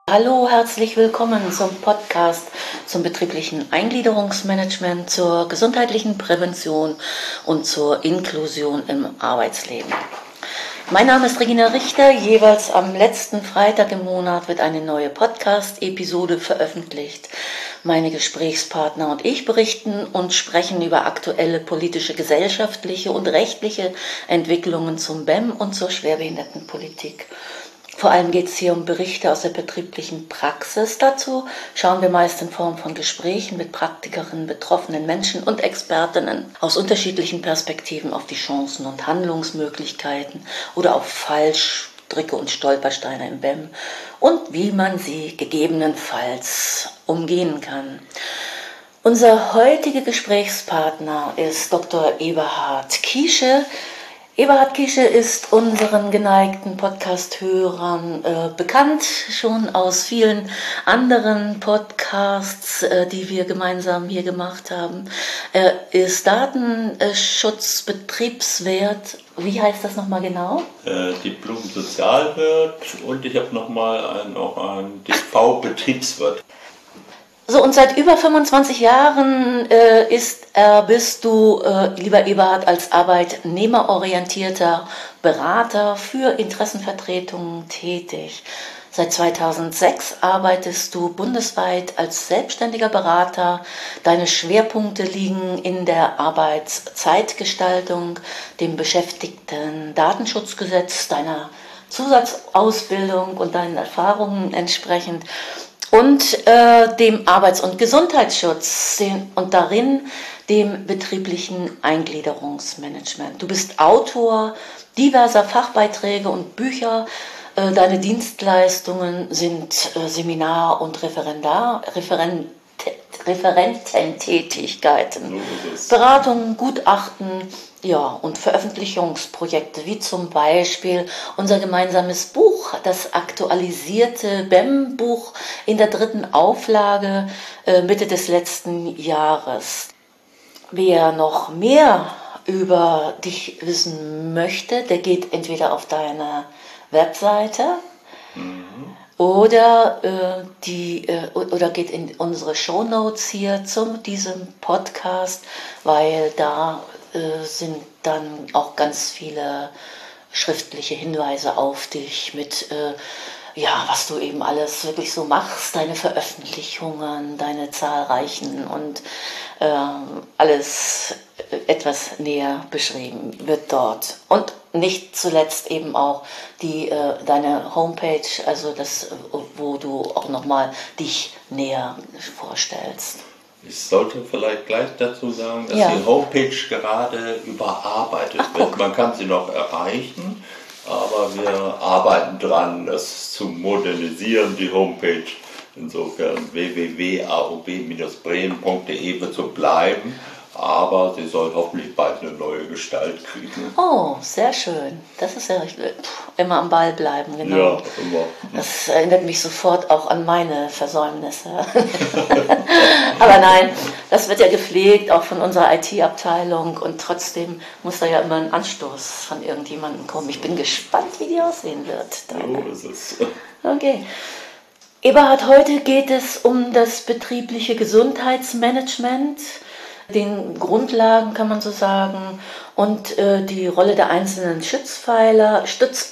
Hallo, herzlich willkommen zum Podcast zum betrieblichen Eingliederungsmanagement, zur gesundheitlichen Prävention und zur Inklusion im Arbeitsleben. Mein Name ist Regina Richter. Jeweils am letzten Freitag im Monat wird eine neue Podcast-Episode veröffentlicht. Meine Gesprächspartner und ich berichten und sprechen über aktuelle politische, gesellschaftliche und rechtliche Entwicklungen zum BEM und zur Schwerbehindertenpolitik. Vor allem geht es hier um Berichte aus der betrieblichen Praxis. Dazu schauen wir meist in Form von Gesprächen mit Praktikerinnen, betroffenen Menschen und Expertinnen aus unterschiedlichen Perspektiven auf die Chancen und Handlungsmöglichkeiten oder auf Fallstricke und Stolpersteine im BEM und wie man sie gegebenenfalls umgehen kann. Unser heutiger Gesprächspartner ist Dr. Eberhard Kiesche. Eberhard Kiesche ist unseren geneigten Podcast-Hörern bekannt, schon aus vielen anderen Podcasts, die wir gemeinsam hier gemacht haben. Er ist Datenschutzbetriebswirt. Wie heißt das nochmal genau? Diplom-Sozialwirt und ich habe nochmal einen DV-Betriebswirt. So, und seit über 25 Jahren bist du, lieber Eberhard, als arbeitnehmerorientierter Berater für Interessenvertretungen tätig. Seit 2006 arbeitest du bundesweit als selbstständiger Berater. Deine Schwerpunkte liegen in der Arbeitszeitgestaltung, dem Beschäftigten-Datenschutzgesetz, deiner Zusatzausbildung und deinen Erfahrungen entsprechend. Und dem Arbeits- und Gesundheitsschutz und darin dem betrieblichen Eingliederungsmanagement. Du bist Autor diverser Fachbeiträge und Bücher. Deine Dienstleistungen sind Seminar- und Referententätigkeiten, Beratungen, Gutachten, ja, und Veröffentlichungsprojekte, wie zum Beispiel unser gemeinsames Buch, das aktualisierte BEM-Buch in der 3. Auflage Mitte des letzten Jahres. Wer noch mehr über dich wissen möchte, der geht entweder auf deine Webseite oder geht in unsere Shownotes hier zu diesem Podcast, weil da sind dann auch ganz viele schriftliche Hinweise auf dich mit, was du eben alles wirklich so machst, deine Veröffentlichungen, deine zahlreichen und alles etwas näher beschrieben wird dort. Und nicht zuletzt eben auch deine Homepage, also das, wo du auch nochmal dich näher vorstellst. Ich sollte vielleicht gleich dazu sagen, dass die Homepage gerade überarbeitet wird. Man kann sie noch erreichen, aber wir arbeiten dran, das zu modernisieren, die Homepage. Insofern www.aob-bremen.de wird so bleiben, aber sie soll hoffentlich bald eine neue Gestalt kriegen. Oh, sehr schön. Das ist ja immer am Ball bleiben, genau. Ja, immer. Das erinnert mich sofort auch an meine Versäumnisse. Aber nein, das wird ja gepflegt, auch von unserer IT-Abteilung, und trotzdem muss da ja immer ein Anstoß von irgendjemandem kommen. Ich bin gespannt, wie die aussehen wird. So ist es. Okay. Eberhard, heute geht es um das betriebliche Gesundheitsmanagement, den Grundlagen, kann man so sagen, und die Rolle der einzelnen Stützpfeiler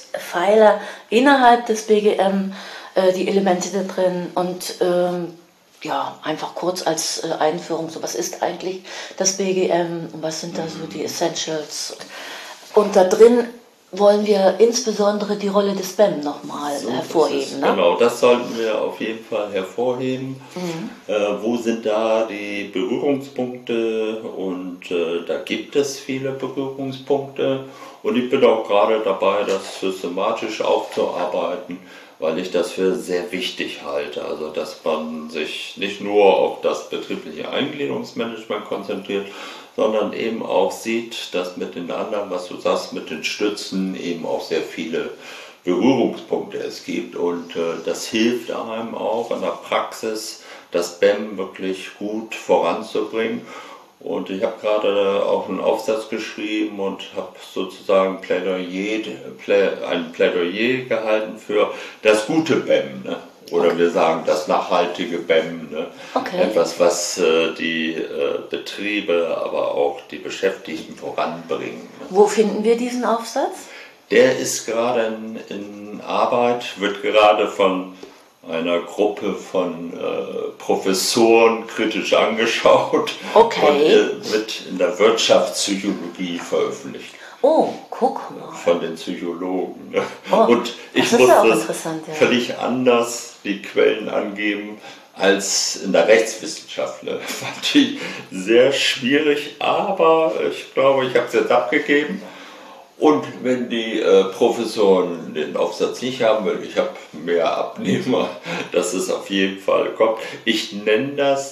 innerhalb des BGM, die Elemente da drin und einfach kurz als Einführung, so was ist eigentlich das BGM und was sind da so die Essentials. Und da drin wollen wir insbesondere die Rolle des BEM nochmal hervorheben. Ne? Genau, das sollten wir auf jeden Fall hervorheben. Wo sind da die Berührungspunkte? Und da gibt es viele Berührungspunkte. Und ich bin auch gerade dabei, das systematisch aufzuarbeiten, weil ich das für sehr wichtig halte. Also, dass man sich nicht nur auf das betriebliche Eingliederungsmanagement konzentriert, sondern eben auch sieht, dass mit den anderen, was du sagst, mit den Stützen eben auch sehr viele Berührungspunkte es gibt. Und das hilft einem auch in der Praxis, das BEM wirklich gut voranzubringen. Und ich habe gerade auch einen Aufsatz geschrieben und habe sozusagen ein Plädoyer gehalten für das gute BEM. Ne? Oder wir sagen das nachhaltige BEM. Ne? Okay. Etwas, was die Betriebe, aber auch die Beschäftigten voranbringen. Ne? Wo finden wir diesen Aufsatz? Der ist gerade in Arbeit, wird gerade von einer Gruppe von Professoren kritisch angeschaut und wird in der Wirtschaftspsychologie veröffentlicht. Oh, guck mal. Von den Psychologen. Ne? Oh, und ich das musste völlig anders die Quellen angeben als in der Rechtswissenschaft. Ne? Fand ich sehr schwierig, aber ich glaube, ich habe es jetzt abgegeben. Und wenn die Professoren den Aufsatz nicht haben, weil ich habe mehr Abnehmer, dass es auf jeden Fall kommt. Ich nenne das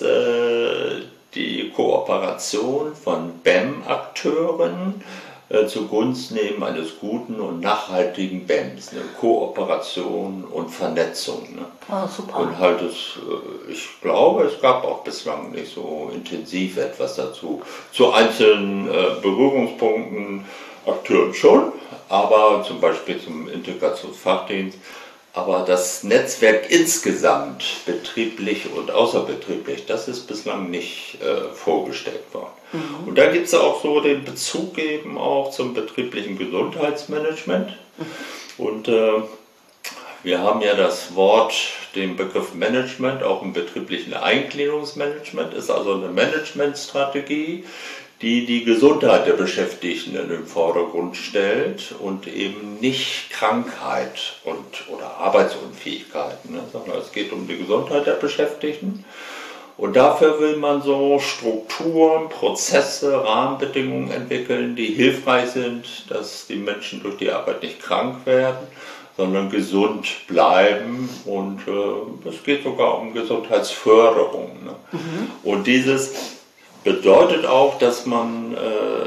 die Kooperation von BEM-Akteuren zugunsten eben eines guten und nachhaltigen BEMs. Ne? Kooperation und Vernetzung. Ne? Oh, super. Und halt ich glaube, es gab auch bislang nicht so intensiv etwas dazu. Zu einzelnen Berührungspunkten Akteuren schon, aber zum Beispiel zum Integrationsfachdienst. Aber das Netzwerk insgesamt, betrieblich und außerbetrieblich, das ist bislang nicht vorgestellt worden. Mhm. Und da gibt es auch so den Bezug eben auch zum betrieblichen Gesundheitsmanagement. Mhm. Und wir haben ja das Wort, den Begriff Management, auch im betrieblichen Eingliederungsmanagement, ist also eine Managementstrategie, die die Gesundheit der Beschäftigten in den Vordergrund stellt und eben nicht Krankheit oder Arbeitsunfähigkeit, ne, sondern es geht um die Gesundheit der Beschäftigten. Und dafür will man so Strukturen, Prozesse, Rahmenbedingungen entwickeln, die hilfreich sind, dass die Menschen durch die Arbeit nicht krank werden, sondern gesund bleiben. Und es geht sogar um Gesundheitsförderung. Ne? Mhm. Und dieses bedeutet auch, dass man,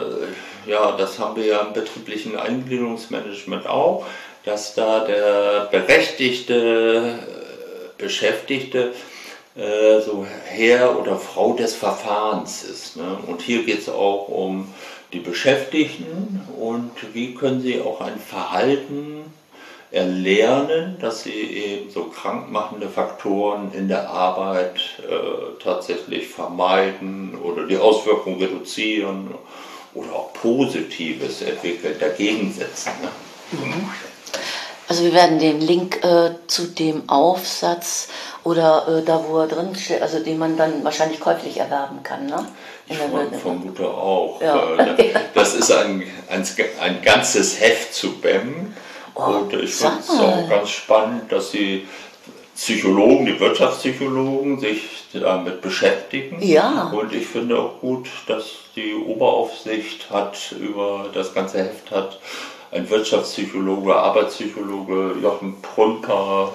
das haben wir ja im betrieblichen Eingliederungsmanagement auch, dass da der berechtigte Beschäftigte so Herr oder Frau des Verfahrens ist. Ne? Und hier geht es auch um die Beschäftigten und wie können sie auch ein Verhalten erlernen, dass sie eben so krankmachende Faktoren in der Arbeit tatsächlich vermeiden oder die Auswirkungen reduzieren oder auch Positives entwickeln, dagegen setzen. Ne? Mhm. Also wir werden den Link zu dem Aufsatz oder da wo er drin steht, also den man dann wahrscheinlich käuflich erwerben kann, ne? Ich vermute auch. Ja. Das ist ein ganzes Heft zu BEM. Und ich finde es auch ganz spannend, dass die Psychologen, die Wirtschaftspsychologen sich damit beschäftigen. Ja. Und ich finde auch gut, dass die Oberaufsicht über das ganze Heft hat ein Wirtschaftspsychologe, Arbeitspsychologe, Jochen Prümper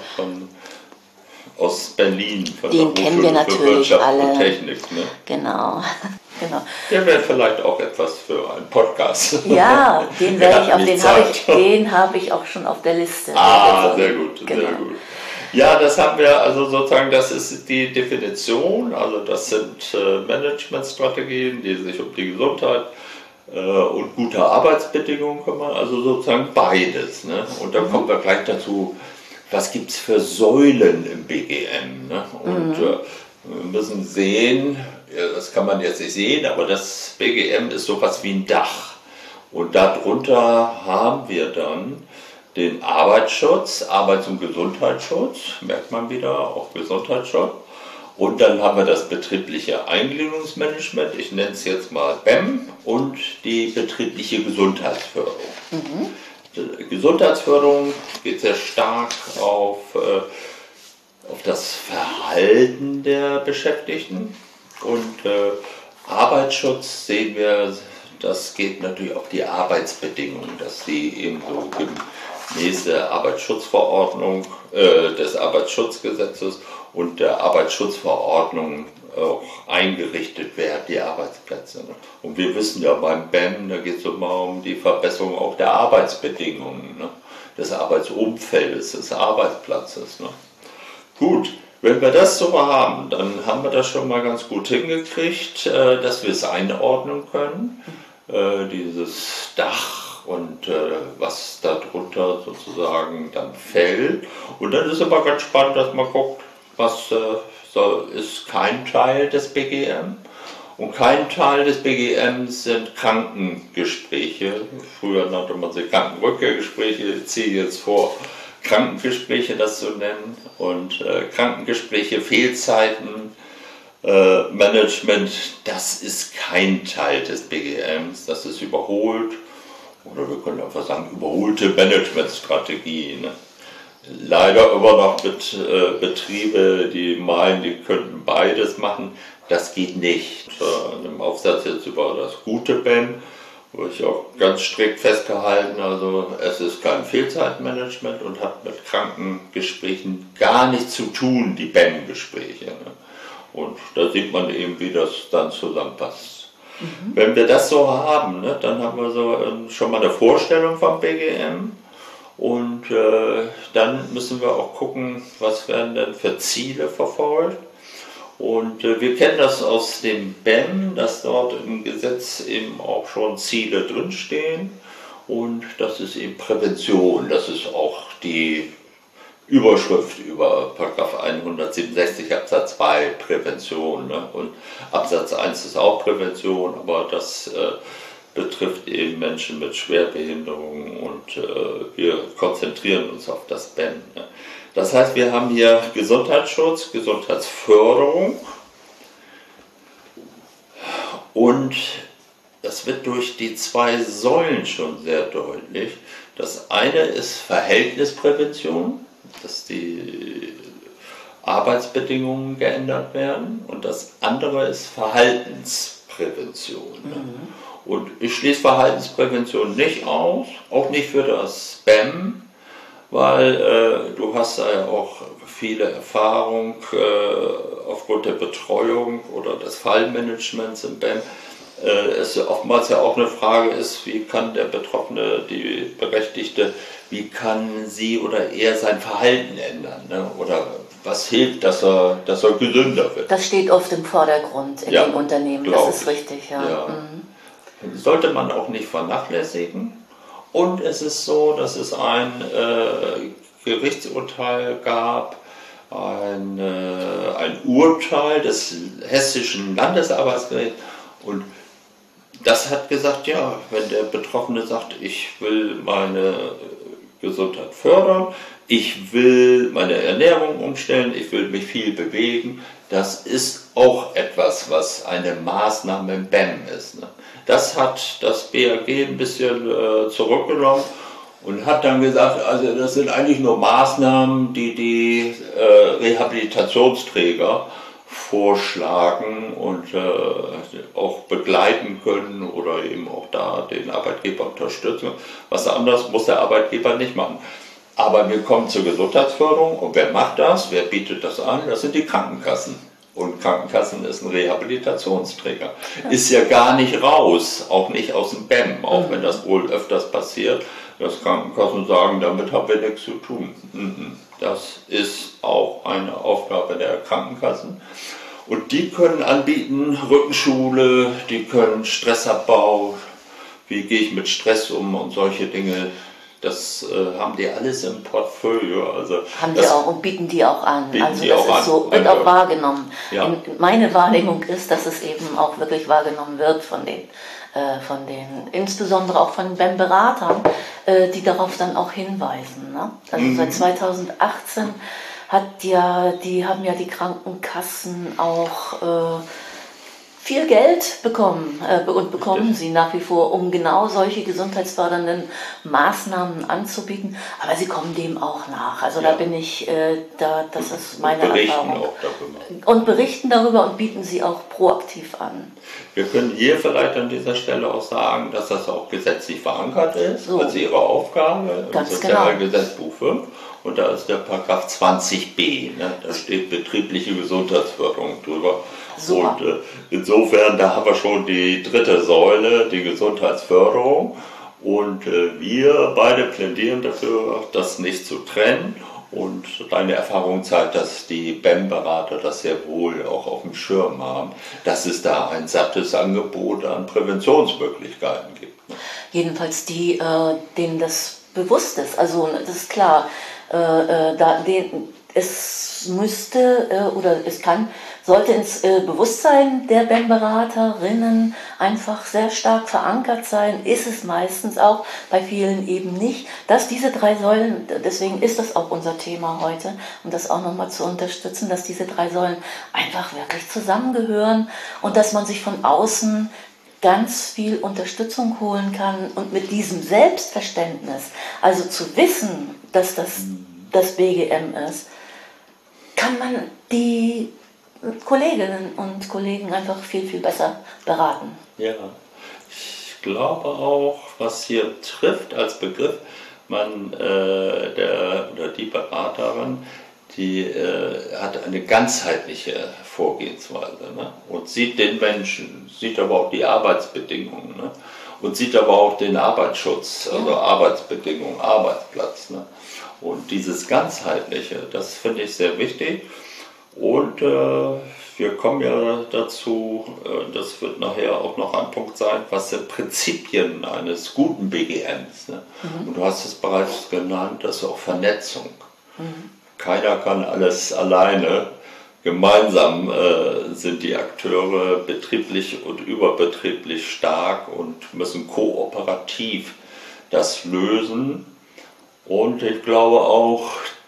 aus Berlin. Von den kennen wir natürlich Wirtschaft alle. Und Technik. Ne? Genau. Genau. Der wäre vielleicht auch etwas für einen Podcast. Ja, den habe ich auch schon auf der Liste. Sehr gut, genau. Sehr gut. Ja, das haben wir also sozusagen, das ist die Definition, also das sind Managementstrategien, die sich um die Gesundheit und gute Arbeitsbedingungen kümmern, also sozusagen beides. Ne? Und dann kommen wir gleich dazu, was gibt es für Säulen im BGM. Ne? Und wir müssen sehen, das kann man jetzt nicht sehen, aber das BGM ist sowas wie ein Dach. Und darunter haben wir dann den Arbeitsschutz, Arbeits- und Gesundheitsschutz, merkt man wieder, auch Gesundheitsschutz. Und dann haben wir das betriebliche Eingliederungsmanagement, ich nenne es jetzt mal BEM, und die betriebliche Gesundheitsförderung. Mhm. Gesundheitsförderung geht sehr stark auf das Verhalten der Beschäftigten. Und Arbeitsschutz sehen wir, das geht natürlich auf die Arbeitsbedingungen, dass die eben so gemäß der Arbeitsschutzverordnung, des Arbeitsschutzgesetzes und der Arbeitsschutzverordnung auch eingerichtet werden, die Arbeitsplätze. Ne? Und wir wissen ja beim BEM, da geht es immer um die Verbesserung auch der Arbeitsbedingungen, ne? Des Arbeitsumfeldes, des Arbeitsplatzes. Ne? Gut. Wenn wir das so haben, dann haben wir das schon mal ganz gut hingekriegt, dass wir es einordnen können. Dieses Dach und was darunter sozusagen dann fällt. Und dann ist aber ganz spannend, dass man guckt, was ist kein Teil des BGM. Und kein Teil des BGMs sind Krankengespräche. Früher nannte man sie Krankenrückkehrgespräche. Ich ziehe jetzt vor, Krankengespräche das zu nennen. Und Krankengespräche, Fehlzeiten, Management, das ist kein Teil des BGMs. Das ist überholt. Oder wir können einfach sagen, überholte Managementstrategie. Ne? Leider immer noch Betriebe, die meinen, die könnten beides machen. Das geht nicht. In einem Aufsatz jetzt über das gute BEM, wo ich auch ganz strikt festgehalten, also es ist kein Fehlzeitmanagement und hat mit Krankengesprächen gar nichts zu tun, die BEM-Gespräche. Ne? Und da sieht man eben, wie das dann zusammenpasst. Wenn wir das so haben, ne, dann haben wir so schon mal eine Vorstellung vom BGM. Und dann müssen wir auch gucken, was werden denn für Ziele verfolgt. Und wir kennen das aus dem BEM, dass dort im Gesetz eben auch schon Ziele drinstehen. Und das ist eben Prävention, das ist auch die Überschrift über § 167 Absatz 2 Prävention. Ne? Und Absatz 1 ist auch Prävention, aber das betrifft eben Menschen mit Schwerbehinderungen und wir konzentrieren uns auf das BEM. Ne? Das heißt, wir haben hier Gesundheitsschutz, Gesundheitsförderung und das wird durch die zwei Säulen schon sehr deutlich. Das eine ist Verhältnisprävention, dass die Arbeitsbedingungen geändert werden und das andere ist Verhaltensprävention. Und ich schließe Verhaltensprävention nicht aus, auch nicht für das BEM, weil du hast ja auch viele Erfahrung aufgrund der Betreuung oder des Fallmanagements im BEM. Es oftmals ja auch eine Frage ist, wie kann der Betroffene, die Berechtigte, wie kann sie oder er sein Verhalten ändern, ne? Oder was hilft, dass er gesünder wird. Das steht oft im Vordergrund in den Unternehmen, das ist richtig. Ja. Ja. Sollte man auch nicht vernachlässigen. Und es ist so, dass es ein Gerichtsurteil gab, ein Urteil des Hessischen Landesarbeitsgerichts und das hat gesagt, ja, wenn der Betroffene sagt, ich will meine Gesundheit fördern, ich will meine Ernährung umstellen, ich will mich viel bewegen, das ist auch etwas, was eine Maßnahme im BEM ist. Ne? Das hat das BAG ein bisschen zurückgenommen und hat dann gesagt, also das sind eigentlich nur Maßnahmen, die Rehabilitationsträger vorschlagen und auch begleiten können oder eben auch da den Arbeitgeber unterstützen. Was anderes muss der Arbeitgeber nicht machen. Aber wir kommen zur Gesundheitsförderung und wer macht das? Wer bietet das an? Das sind die Krankenkassen. Und Krankenkassen ist ein Rehabilitationsträger. Ist ja gar nicht raus, auch nicht aus dem BEM, auch wenn das wohl öfters passiert, dass Krankenkassen sagen, damit haben wir nichts zu tun. Das ist auch eine Aufgabe der Krankenkassen. Und die können anbieten Rückenschule, die können Stressabbau, wie gehe ich mit Stress um und solche Dinge. Das haben die alles im Portfolio. Also haben die auch und bieten die auch an. Also das ist so, wird auch wahrgenommen. Ja. Meine Wahrnehmung ist, dass es eben auch wirklich wahrgenommen wird von den insbesondere auch von den BEM-Beratern, die darauf dann auch hinweisen. Ne? Also seit 2018 haben ja die Krankenkassen auch viel Geld bekommen und bekommen sie nach wie vor, um genau solche gesundheitsfördernden Maßnahmen anzubieten. Aber sie kommen dem auch nach. Also da bin ich, das ist meine Erfahrung. Auch darüber. Und berichten darüber und bieten sie auch proaktiv an. Wir können hier vielleicht an dieser Stelle auch sagen, dass das auch gesetzlich verankert ist, als ihre Aufgabe im Sozialgesetzbuch 5. Und da ist der Paragraph 20b, ne? Da steht betriebliche Gesundheitsförderung drüber. Super. Und insofern, da haben wir schon die dritte Säule, die Gesundheitsförderung. Und wir beide plädieren dafür, das nicht zu trennen. Und deine Erfahrung zeigt, dass die BEM-Berater das sehr wohl auch auf dem Schirm haben, dass es da ein sattes Angebot an Präventionsmöglichkeiten gibt. jedenfalls die, denen das bewusst ist. Also das ist klar, es müsste oder sollte ins Bewusstsein der BEM-Beraterinnen einfach sehr stark verankert sein, ist es meistens auch, bei vielen eben nicht, dass diese 3 Säulen, deswegen ist das auch unser Thema heute, um das auch nochmal zu unterstützen, dass diese 3 Säulen einfach wirklich zusammengehören und dass man sich von außen ganz viel Unterstützung holen kann und mit diesem Selbstverständnis, also zu wissen, dass das BGM ist, kann man die Kolleginnen und Kollegen einfach viel, viel besser beraten. Ja, ich glaube auch, was hier trifft als Begriff, die Beraterin, die hat eine ganzheitliche Vorgehensweise, ne? Und sieht den Menschen, sieht aber auch die Arbeitsbedingungen, ne? Und sieht aber auch den Arbeitsschutz, also Arbeitsbedingungen, Arbeitsplatz. Ne? Und dieses Ganzheitliche, das finde ich sehr wichtig. Und wir kommen ja dazu, das wird nachher auch noch ein Punkt sein, was sind Prinzipien eines guten BGMs. Ne? Und du hast es bereits genannt, das ist auch Vernetzung. Keiner kann alles alleine. Gemeinsam sind die Akteure betrieblich und überbetrieblich stark und müssen kooperativ das lösen. Und ich glaube auch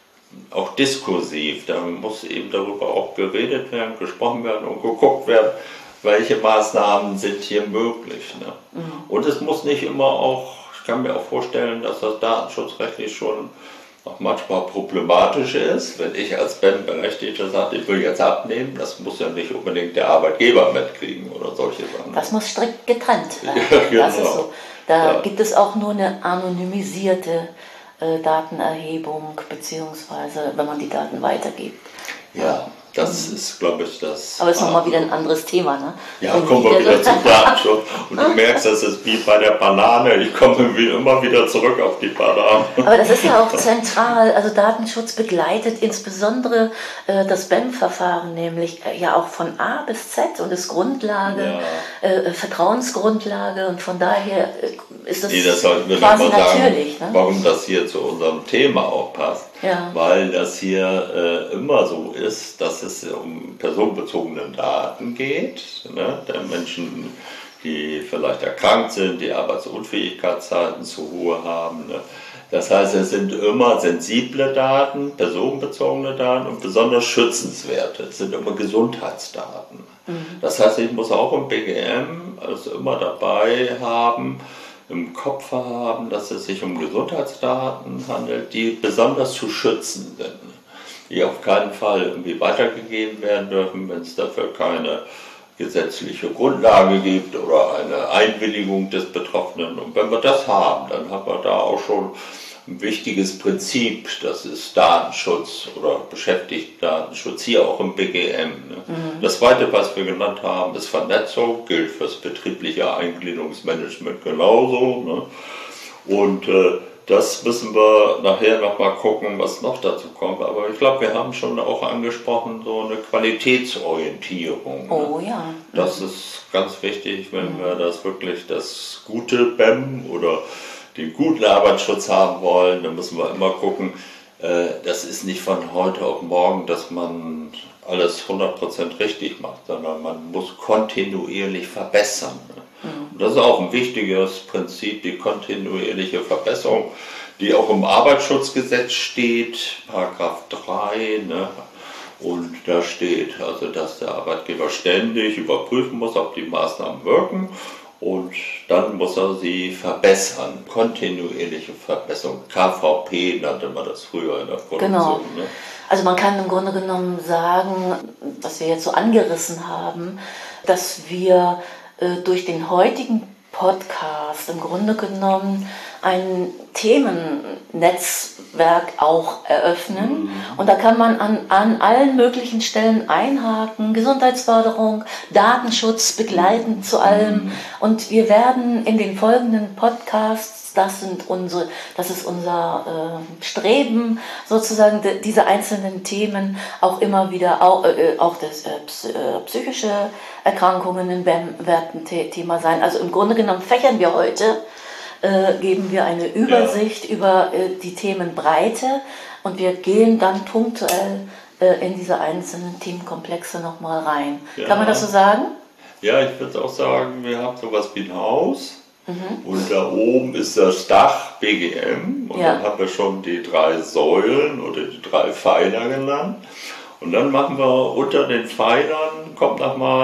diskursiv, da muss eben darüber auch geredet werden, gesprochen werden und geguckt werden, welche Maßnahmen sind hier möglich. Ne? Und es muss nicht immer auch, ich kann mir auch vorstellen, dass das datenschutzrechtlich schon auch manchmal problematisch ist, wenn ich als BEM-Berechtigter sage, ich will jetzt abnehmen, das muss ja nicht unbedingt der Arbeitgeber mitkriegen oder solche Sachen. Das muss strikt getrennt werden. Ja, genau. Das ist so. Da gibt es auch nur eine anonymisierte Datenerhebung, beziehungsweise wenn man die Daten weitergibt. Ja, das ist, glaube ich, das. Aber es ist nochmal wieder ein anderes Thema, ne? Ja, kommen wir wieder zum Datenschutz. Und du merkst, das ist wie bei der Banane. Ich komme immer wieder zurück auf die Banane. Aber das ist ja auch zentral. Also Datenschutz begleitet insbesondere das BEM-Verfahren, nämlich ja auch von A bis Z und ist Grundlage, Vertrauensgrundlage. Und von daher ist das, das sollten wir quasi nochmal sagen, natürlich. Ne? Warum das hier zu unserem Thema auch passt. Ja. Weil das hier immer so ist, dass es um personenbezogene Daten geht, ne? Der Menschen, die vielleicht erkrankt sind, die Arbeitsunfähigkeitszeiten zu hohe haben. Ne? Das heißt, es sind immer sensible Daten, personenbezogene Daten und besonders schützenswerte. Es sind immer Gesundheitsdaten. Das heißt, ich muss auch im BGM also immer dabei haben, im Kopf haben, dass es sich um Gesundheitsdaten handelt, die besonders zu schützen sind, die auf keinen Fall irgendwie weitergegeben werden dürfen, wenn es dafür keine gesetzliche Grundlage gibt oder eine Einwilligung des Betroffenen. Und wenn wir das haben, dann haben wir da auch schon ein wichtiges Prinzip, das ist Datenschutz oder Beschäftigtendatenschutz, hier auch im BGM. Ne? Das Zweite, was wir genannt haben, ist Vernetzung, gilt für das betriebliche Eingliederungsmanagement genauso. Ne? Und das müssen wir nachher nochmal gucken, was noch dazu kommt. Aber ich glaube, wir haben schon auch angesprochen, so eine Qualitätsorientierung. Oh ja. Das ist ganz wichtig, wenn wir das wirklich das gute BEM oder den guten Arbeitsschutz haben wollen, dann müssen wir immer gucken, das ist nicht von heute auf morgen, dass man alles 100% richtig macht, sondern man muss kontinuierlich verbessern. Und das ist auch ein wichtiges Prinzip, die kontinuierliche Verbesserung, die auch im Arbeitsschutzgesetz steht, Paragraph 3, ne? Und da steht also, dass der Arbeitgeber ständig überprüfen muss, ob die Maßnahmen wirken. Und dann muss er sie verbessern, kontinuierliche Verbesserung. KVP nannte man das früher in der Produktion. Genau. Ne? Also man kann im Grunde genommen sagen, was wir jetzt so angerissen haben, dass wir durch den heutigen Podcast im Grunde genommen ein Themennetzwerk auch eröffnen. Und da kann man an allen möglichen Stellen einhaken, Gesundheitsförderung, Datenschutz, begleitend zu allem. Und wir werden in den folgenden Podcasts, das ist unser Streben, sozusagen diese einzelnen Themen auch immer wieder, auch das psychische Erkrankungen werden Thema sein. Also im Grunde genommen fächern wir heute geben wir eine Übersicht über die Themenbreite und wir gehen dann punktuell in diese einzelnen Themenkomplexe nochmal rein. Ja. Kann man das so sagen? Ja, ich würde auch sagen, wir haben sowas wie ein Haus und da oben ist das Dach BGM und dann haben wir schon die 3 Säulen oder die 3 Pfeiler genannt. Und dann machen wir unter den Pfeilern, kommt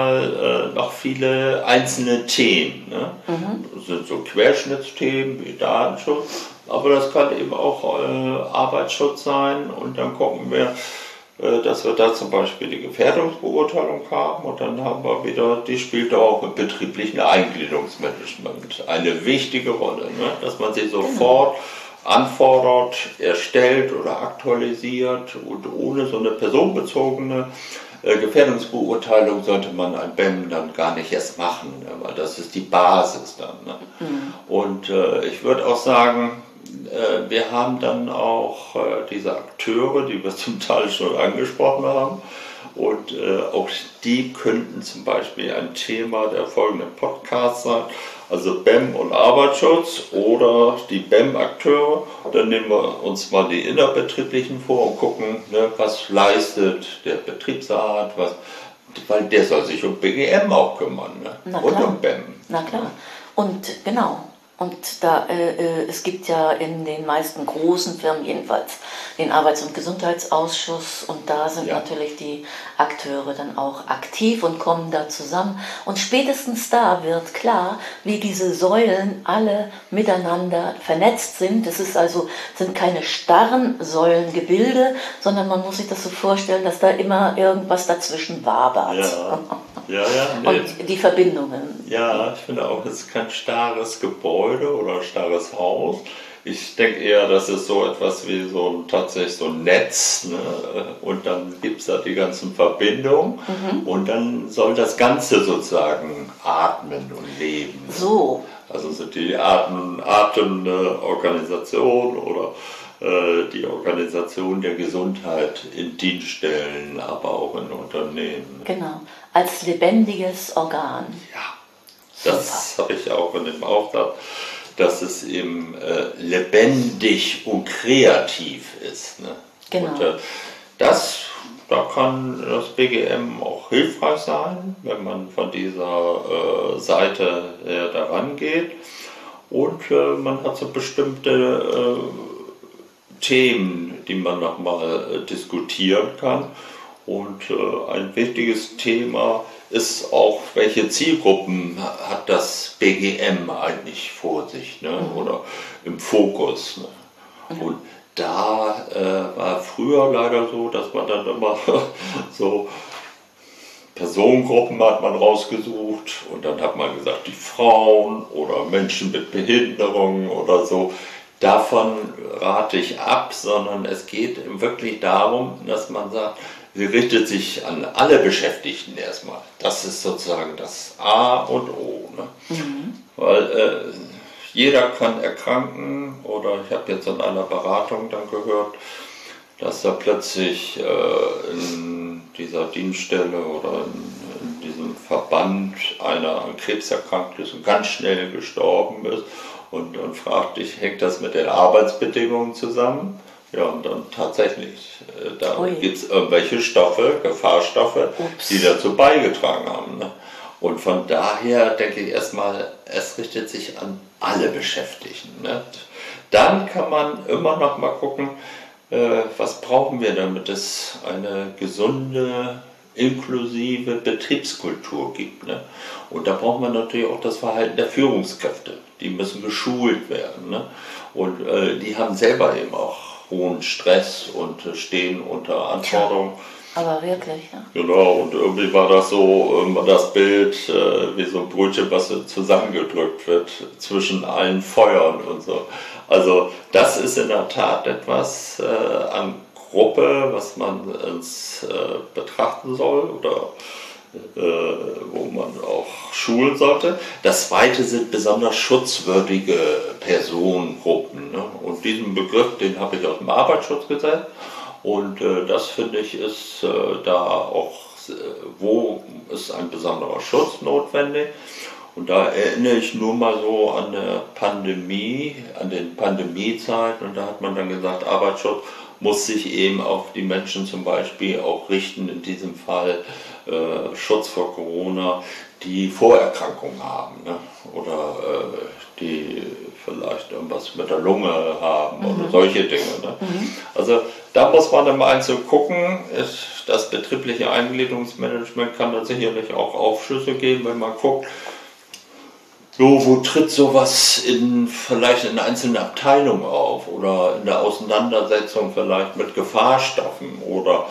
noch viele einzelne Themen. Ne? Das sind so Querschnittsthemen wie Datenschutz, aber das kann eben auch Arbeitsschutz sein. Und dann gucken wir, dass wir da zum Beispiel die Gefährdungsbeurteilung haben und dann haben wir wieder, die spielt auch im betrieblichen Eingliederungsmanagement eine wichtige Rolle, ne? Dass man sie sofort anfordert, erstellt oder aktualisiert und ohne so eine personenbezogene Gefährdungsbeurteilung sollte man ein BEM dann gar nicht erst machen, ne? Weil das ist die Basis dann. Ne? Und ich würde auch sagen, wir haben dann auch diese Akteure, die wir zum Teil schon angesprochen haben. Und auch die könnten zum Beispiel ein Thema der folgenden Podcasts sein, also BEM und Arbeitsschutz oder die BEM-Akteure. Dann nehmen wir uns mal die innerbetrieblichen vor und gucken, ne, was leistet der Betriebsrat, weil der soll sich um BGM auch kümmern, ne? Und um BEM. Na klar. Und genau. Und es gibt ja in den meisten großen Firmen jedenfalls den Arbeits- und Gesundheitsausschuss und da sind natürlich die Akteure dann auch aktiv und kommen da zusammen. Und spätestens da wird klar, wie diese Säulen alle miteinander vernetzt sind. Es sind keine starren Säulengebilde, sondern man muss sich das so vorstellen, dass da immer irgendwas dazwischen wabert. Ja, nee. Und die Verbindungen. Ja, ich finde auch, es ist kein starres Gebäude oder starres Haus. Ich denke eher, das ist so etwas wie tatsächlich so ein Netz, ne? Und dann gibt es da die ganzen Verbindungen und dann soll das Ganze sozusagen atmen und leben. So. Also sind die atmende Organisation oder die Organisation der Gesundheit in Dienststellen, aber auch in Unternehmen. Genau, als lebendiges Organ. Ja, das habe ich auch in dem Auftrag, dass es eben lebendig und kreativ ist. Ne? Genau. Und da kann das BGM auch hilfreich sein, wenn man von dieser Seite daran geht. Und man hat so bestimmte Themen, die man nochmal diskutieren kann. Und ein wichtiges Thema ist auch, welche Zielgruppen hat das BGM eigentlich vor sich, ne? Oder im Fokus. Ne? Und da war früher leider so, dass man dann immer so Personengruppen hat man rausgesucht und dann hat man gesagt, die Frauen oder Menschen mit Behinderungen oder so. Davon rate ich ab, sondern es geht wirklich darum, dass man sagt, sie richtet sich an alle Beschäftigten erstmal. Das ist sozusagen das A und O. Ne? Weil jeder kann erkranken oder ich habe jetzt in einer Beratung dann gehört, dass da plötzlich in dieser Dienststelle oder in diesem Verband einer an Krebs erkrankt ist und ganz schnell gestorben ist. Und dann fragte ich, hängt das mit den Arbeitsbedingungen zusammen? Ja, und dann tatsächlich, da gibt es irgendwelche Stoffe, Gefahrstoffe, die dazu beigetragen haben. Ne? Und von daher denke ich erstmal, es richtet sich an alle Beschäftigten. Ne? Dann kann man immer noch mal gucken, was brauchen wir, damit es eine gesunde, inklusive Betriebskultur gibt. Ne? Und da braucht man natürlich auch das Verhalten der Führungskräfte. Die müssen geschult werden. Ne? Und die haben selber eben auch hohen Stress und stehen unter Anforderungen. Aber wirklich, ja. Genau, und irgendwie war das so das Bild wie so ein Brötchen, was zusammengedrückt wird zwischen allen Feuern und so. Also das ist in der Tat etwas an Gruppe, was man betrachten soll oder wo man auch schulen sollte. Das zweite sind besonders schutzwürdige Personengruppen. Ne? Und diesen Begriff, den habe ich aus dem Arbeitsschutzgesetz. Und das finde ich ist da auch, wo ist ein besonderer Schutz notwendig. Und da erinnere ich nur mal so an der Pandemie, an den Pandemiezeiten. Und da hat man dann gesagt, Arbeitsschutz muss sich eben auf die Menschen zum Beispiel auch richten, in diesem Fall Schutz vor Corona, die Vorerkrankungen haben, ne? Oder die vielleicht irgendwas mit der Lunge haben oder solche Dinge. Ne? Also da muss man im Einzelnen gucken. Das betriebliche Eingliederungsmanagement kann da sicherlich auch Aufschlüsse geben, wenn man guckt, so, wo tritt sowas vielleicht in einzelnen Abteilungen auf oder in der Auseinandersetzung vielleicht mit Gefahrstoffen oder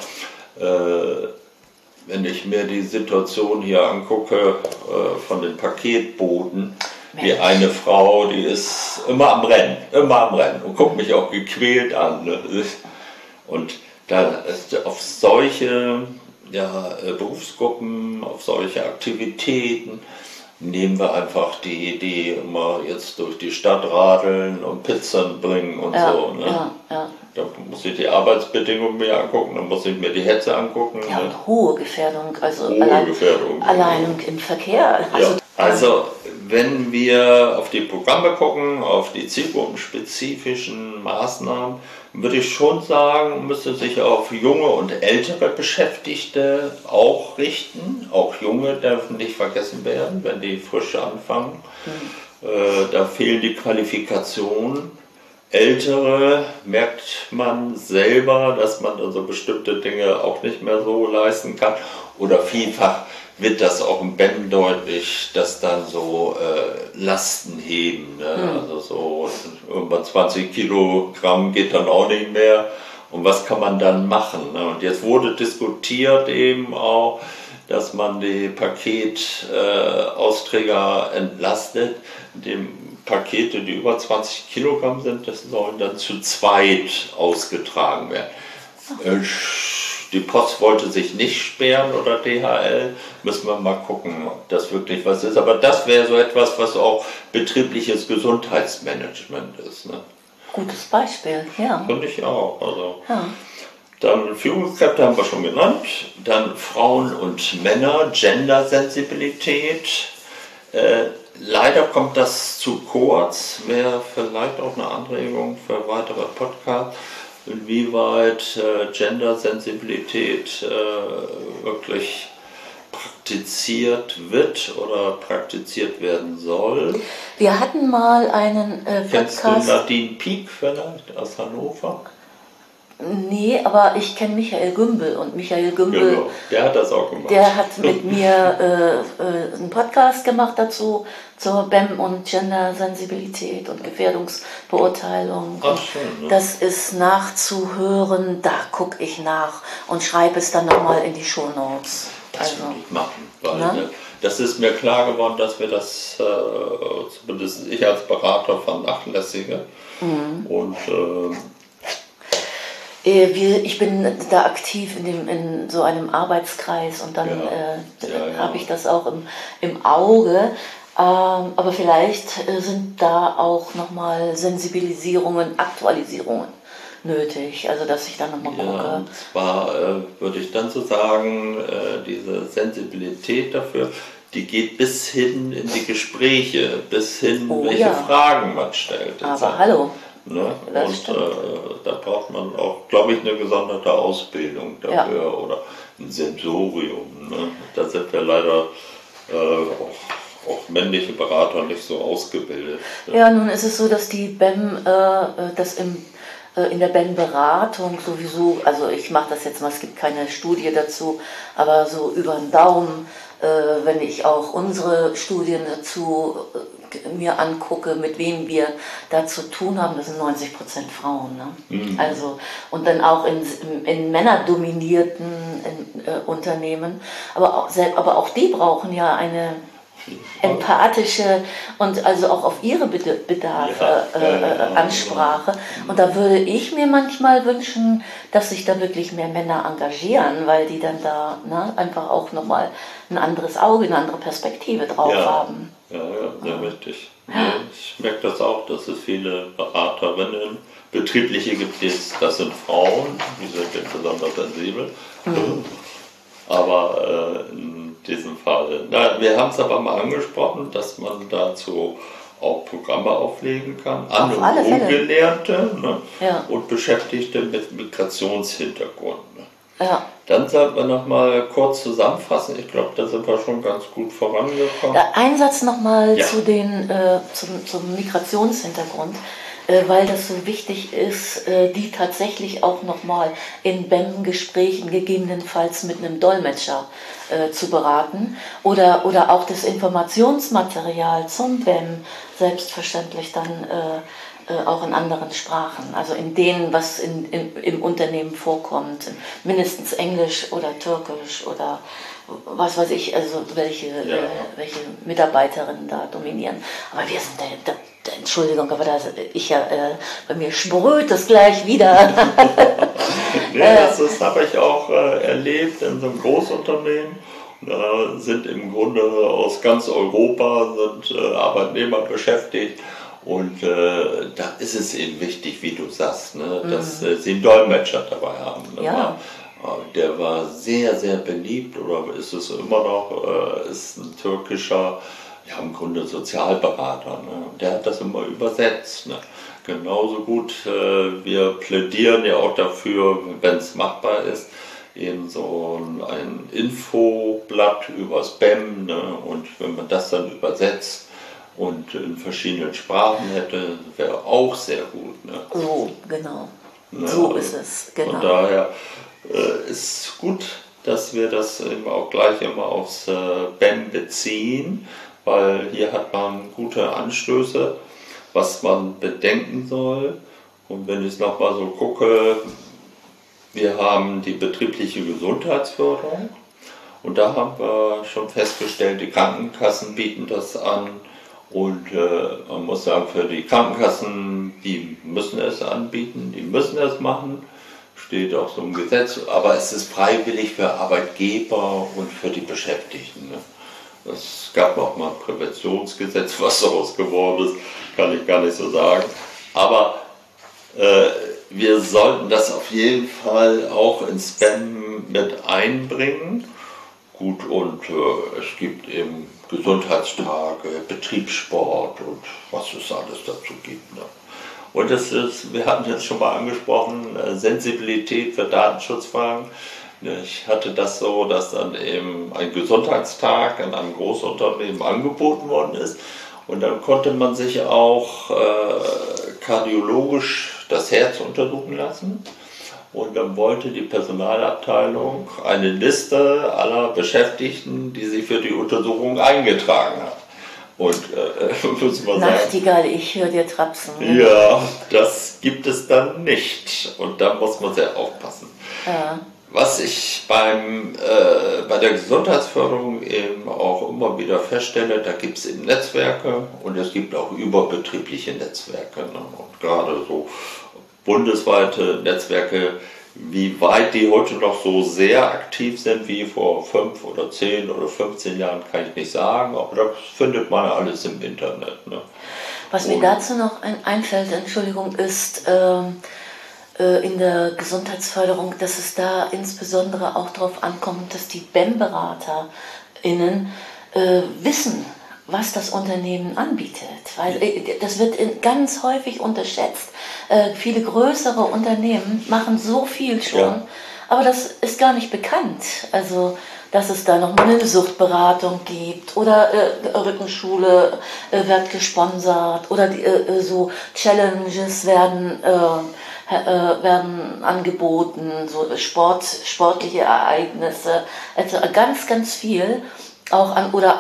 wenn ich mir die Situation hier angucke von den Paketboten, die eine Frau, die ist immer am Rennen und guckt mich auch gequält an. Ne? Und da auf solche Berufsgruppen, auf solche Aktivitäten nehmen wir einfach die Idee, immer jetzt durch die Stadt radeln und Pizzen bringen und so. Ne? Da muss ich die Arbeitsbedingungen mir angucken, dann muss ich mir die Hetze angucken. Ja, und hohe Gefährdung, also Gefährdung, allein im Verkehr. Also wenn wir auf die Programme gucken, auf die zielgruppenspezifischen Maßnahmen, würde ich schon sagen, müsste sich auf junge und ältere Beschäftigte auch richten. Auch junge dürfen nicht vergessen werden, wenn die frisch anfangen. Da fehlen die Qualifikationen. Ältere merkt man selber, dass man also bestimmte Dinge auch nicht mehr so leisten kann. Oder vielfach wird das auch im BEM deutlich, dass dann so Lasten heben. Ne? Also so irgendwann 20 Kilogramm geht dann auch nicht mehr. Und was kann man dann machen? Ne? Und jetzt wurde diskutiert eben auch, dass man die Paketausträger entlastet, indem Pakete, die über 20 Kilogramm sind, das sollen dann zu zweit ausgetragen werden. Die Post wollte sich nicht sperren oder DHL, müssen wir mal gucken, ob das wirklich was ist. Aber das wäre so etwas, was auch betriebliches Gesundheitsmanagement ist. Ne? Gutes Beispiel, ja. Finde ich auch. Also. Ja. Dann Führungskräfte haben wir schon genannt. Dann Frauen und Männer, Gendersensibilität. Leider kommt das zu kurz, wäre vielleicht auch eine Anregung für weitere Podcasts, inwieweit Gendersensibilität wirklich praktiziert wird oder praktiziert werden soll. Wir hatten mal einen Kennst Podcast. du Nadine Pieck vielleicht aus Hannover? Nee, aber ich kenne Michael Gümbel und Michael Gümbel, genau, der hat das auch gemacht. Der hat mit mir einen Podcast gemacht dazu, zur BEM und Gendersensibilität und Gefährdungsbeurteilung. Ach, schön, ne? Das ist nachzuhören, da gucke ich nach und schreibe es dann nochmal in die Shownotes. Das will ich machen, weil das ist mir klar geworden, dass wir das, zumindest ich als Berater, vernachlässige. Und ich bin da aktiv in so einem Arbeitskreis und dann habe ich das auch im Auge. Aber vielleicht sind da auch nochmal Sensibilisierungen, Aktualisierungen nötig, also dass ich dann nochmal gucke. Und zwar würde ich dann so sagen, diese Sensibilität dafür, die geht bis hin in die Gespräche, bis hin, welche Fragen man stellt. Aber hallo. Ne? Und da braucht man auch, glaube ich, eine gesonderte Ausbildung dafür oder ein Sensorium. Ne? Da sind wir leider auch männliche Berater nicht so ausgebildet. Ne? Ja, nun ist es so, dass die BEM das in der BEM-Beratung sowieso, also ich mache das jetzt mal, es gibt keine Studie dazu, aber so über den Daumen, wenn ich auch unsere Studien dazu mir angucke, mit wem wir da zu tun haben, das sind 90% Frauen. Ne? Also, und dann auch in männerdominierten Unternehmen, aber auch die brauchen ja eine empathische und also auch auf ihre Bedarfe Ansprache. Und da würde ich mir manchmal wünschen, dass sich da wirklich mehr Männer engagieren, weil die dann da einfach auch nochmal ein anderes Auge, eine andere Perspektive drauf haben. Ja, sehr wichtig. Ja. Ich merke das auch, dass es viele Beraterinnen, betriebliche gibt es, das sind Frauen, die sind besonders sensibel. Aber in diesem Fall, wir haben es aber mal angesprochen, dass man dazu auch Programme auflegen kann, an- und Ungelernte, ne? Ja. Und Beschäftigte mit Migrationshintergrund. Ne? Ja. Dann sollten wir noch mal kurz zusammenfassen. Ich glaube, da sind wir schon ganz gut vorangekommen. Ein Satz nochmal zum Migrationshintergrund, weil das so wichtig ist, die tatsächlich auch nochmal in BEM-Gesprächen gegebenenfalls mit einem Dolmetscher zu beraten oder auch das Informationsmaterial zum BEM selbstverständlich dann auch in anderen Sprachen, also in denen, was im Unternehmen vorkommt, mindestens Englisch oder Türkisch oder was weiß ich, also welche Mitarbeiterinnen da dominieren. Aber wir sind Entschuldigung, aber bei mir sprüht das gleich wieder. Das habe ich auch erlebt in so einem Großunternehmen. Da sind im Grunde aus ganz Europa Arbeitnehmer beschäftigt. Und da ist es eben wichtig, wie du sagst, ne, dass sie einen Dolmetscher dabei haben. Ne? Ja. Der war sehr, sehr beliebt oder ist es immer noch, ist ein türkischer, im Grunde Sozialberater. Ne? Der hat das immer übersetzt. Ne? Genauso gut, wir plädieren ja auch dafür, wenn es machbar ist, eben so ein Infoblatt übers BEM. Ne? Und wenn man das dann übersetzt, und in verschiedenen Sprachen hätte, wäre auch sehr gut. Ne? So, genau. Ja, so ist es, genau. Von daher ist gut, dass wir das eben auch gleich immer aufs BEM beziehen, weil hier hat man gute Anstöße, was man bedenken soll. Und wenn ich nochmal so gucke, wir haben die betriebliche Gesundheitsförderung und da haben wir schon festgestellt, die Krankenkassen bieten das an. Und man muss sagen, für die Krankenkassen, die müssen es anbieten, die müssen es machen, steht auch so im Gesetz, aber es ist freiwillig für Arbeitgeber und für die Beschäftigten. Ne? Es gab auch mal ein Präventionsgesetz, was daraus geworden ist, kann ich gar nicht so sagen. Aber wir sollten das auf jeden Fall auch ins BEM mit einbringen. Gut, und es gibt eben Gesundheitstage, Betriebssport und was es alles dazu gibt. Ne? Und wir hatten jetzt schon mal angesprochen, Sensibilität für Datenschutzfragen. Ich hatte das so, dass dann eben ein Gesundheitstag in einem Großunternehmen angeboten worden ist. Und dann konnte man sich auch kardiologisch das Herz untersuchen lassen. Und dann wollte die Personalabteilung eine Liste aller Beschäftigten, die sich für die Untersuchung eingetragen haben. Und muss man sagen, Nachtigall, ich höre dir trapsen. Ne? Ja, das gibt es dann nicht. Und da muss man sehr aufpassen. Ja. Was ich bei der Gesundheitsförderung eben auch immer wieder feststelle, da gibt es eben Netzwerke und es gibt auch überbetriebliche Netzwerke. Ne? Und gerade so bundesweite Netzwerke, wie weit die heute noch so sehr aktiv sind wie vor 5 oder 10 oder 15 Jahren, kann ich nicht sagen, aber das findet man alles im Internet. Ne? Was mir dazu noch einfällt, Entschuldigung, ist in der Gesundheitsförderung, dass es da insbesondere auch darauf ankommt, dass die BEM-BeraterInnen wissen, was das Unternehmen anbietet. Weil das wird ganz häufig unterschätzt. Viele größere Unternehmen machen so viel schon, aber das ist gar nicht bekannt. Also, dass es da noch eine Suchtberatung gibt oder Rückenschule wird gesponsert oder so Challenges werden angeboten, so sportliche Ereignisse, also ganz, ganz viel. Auch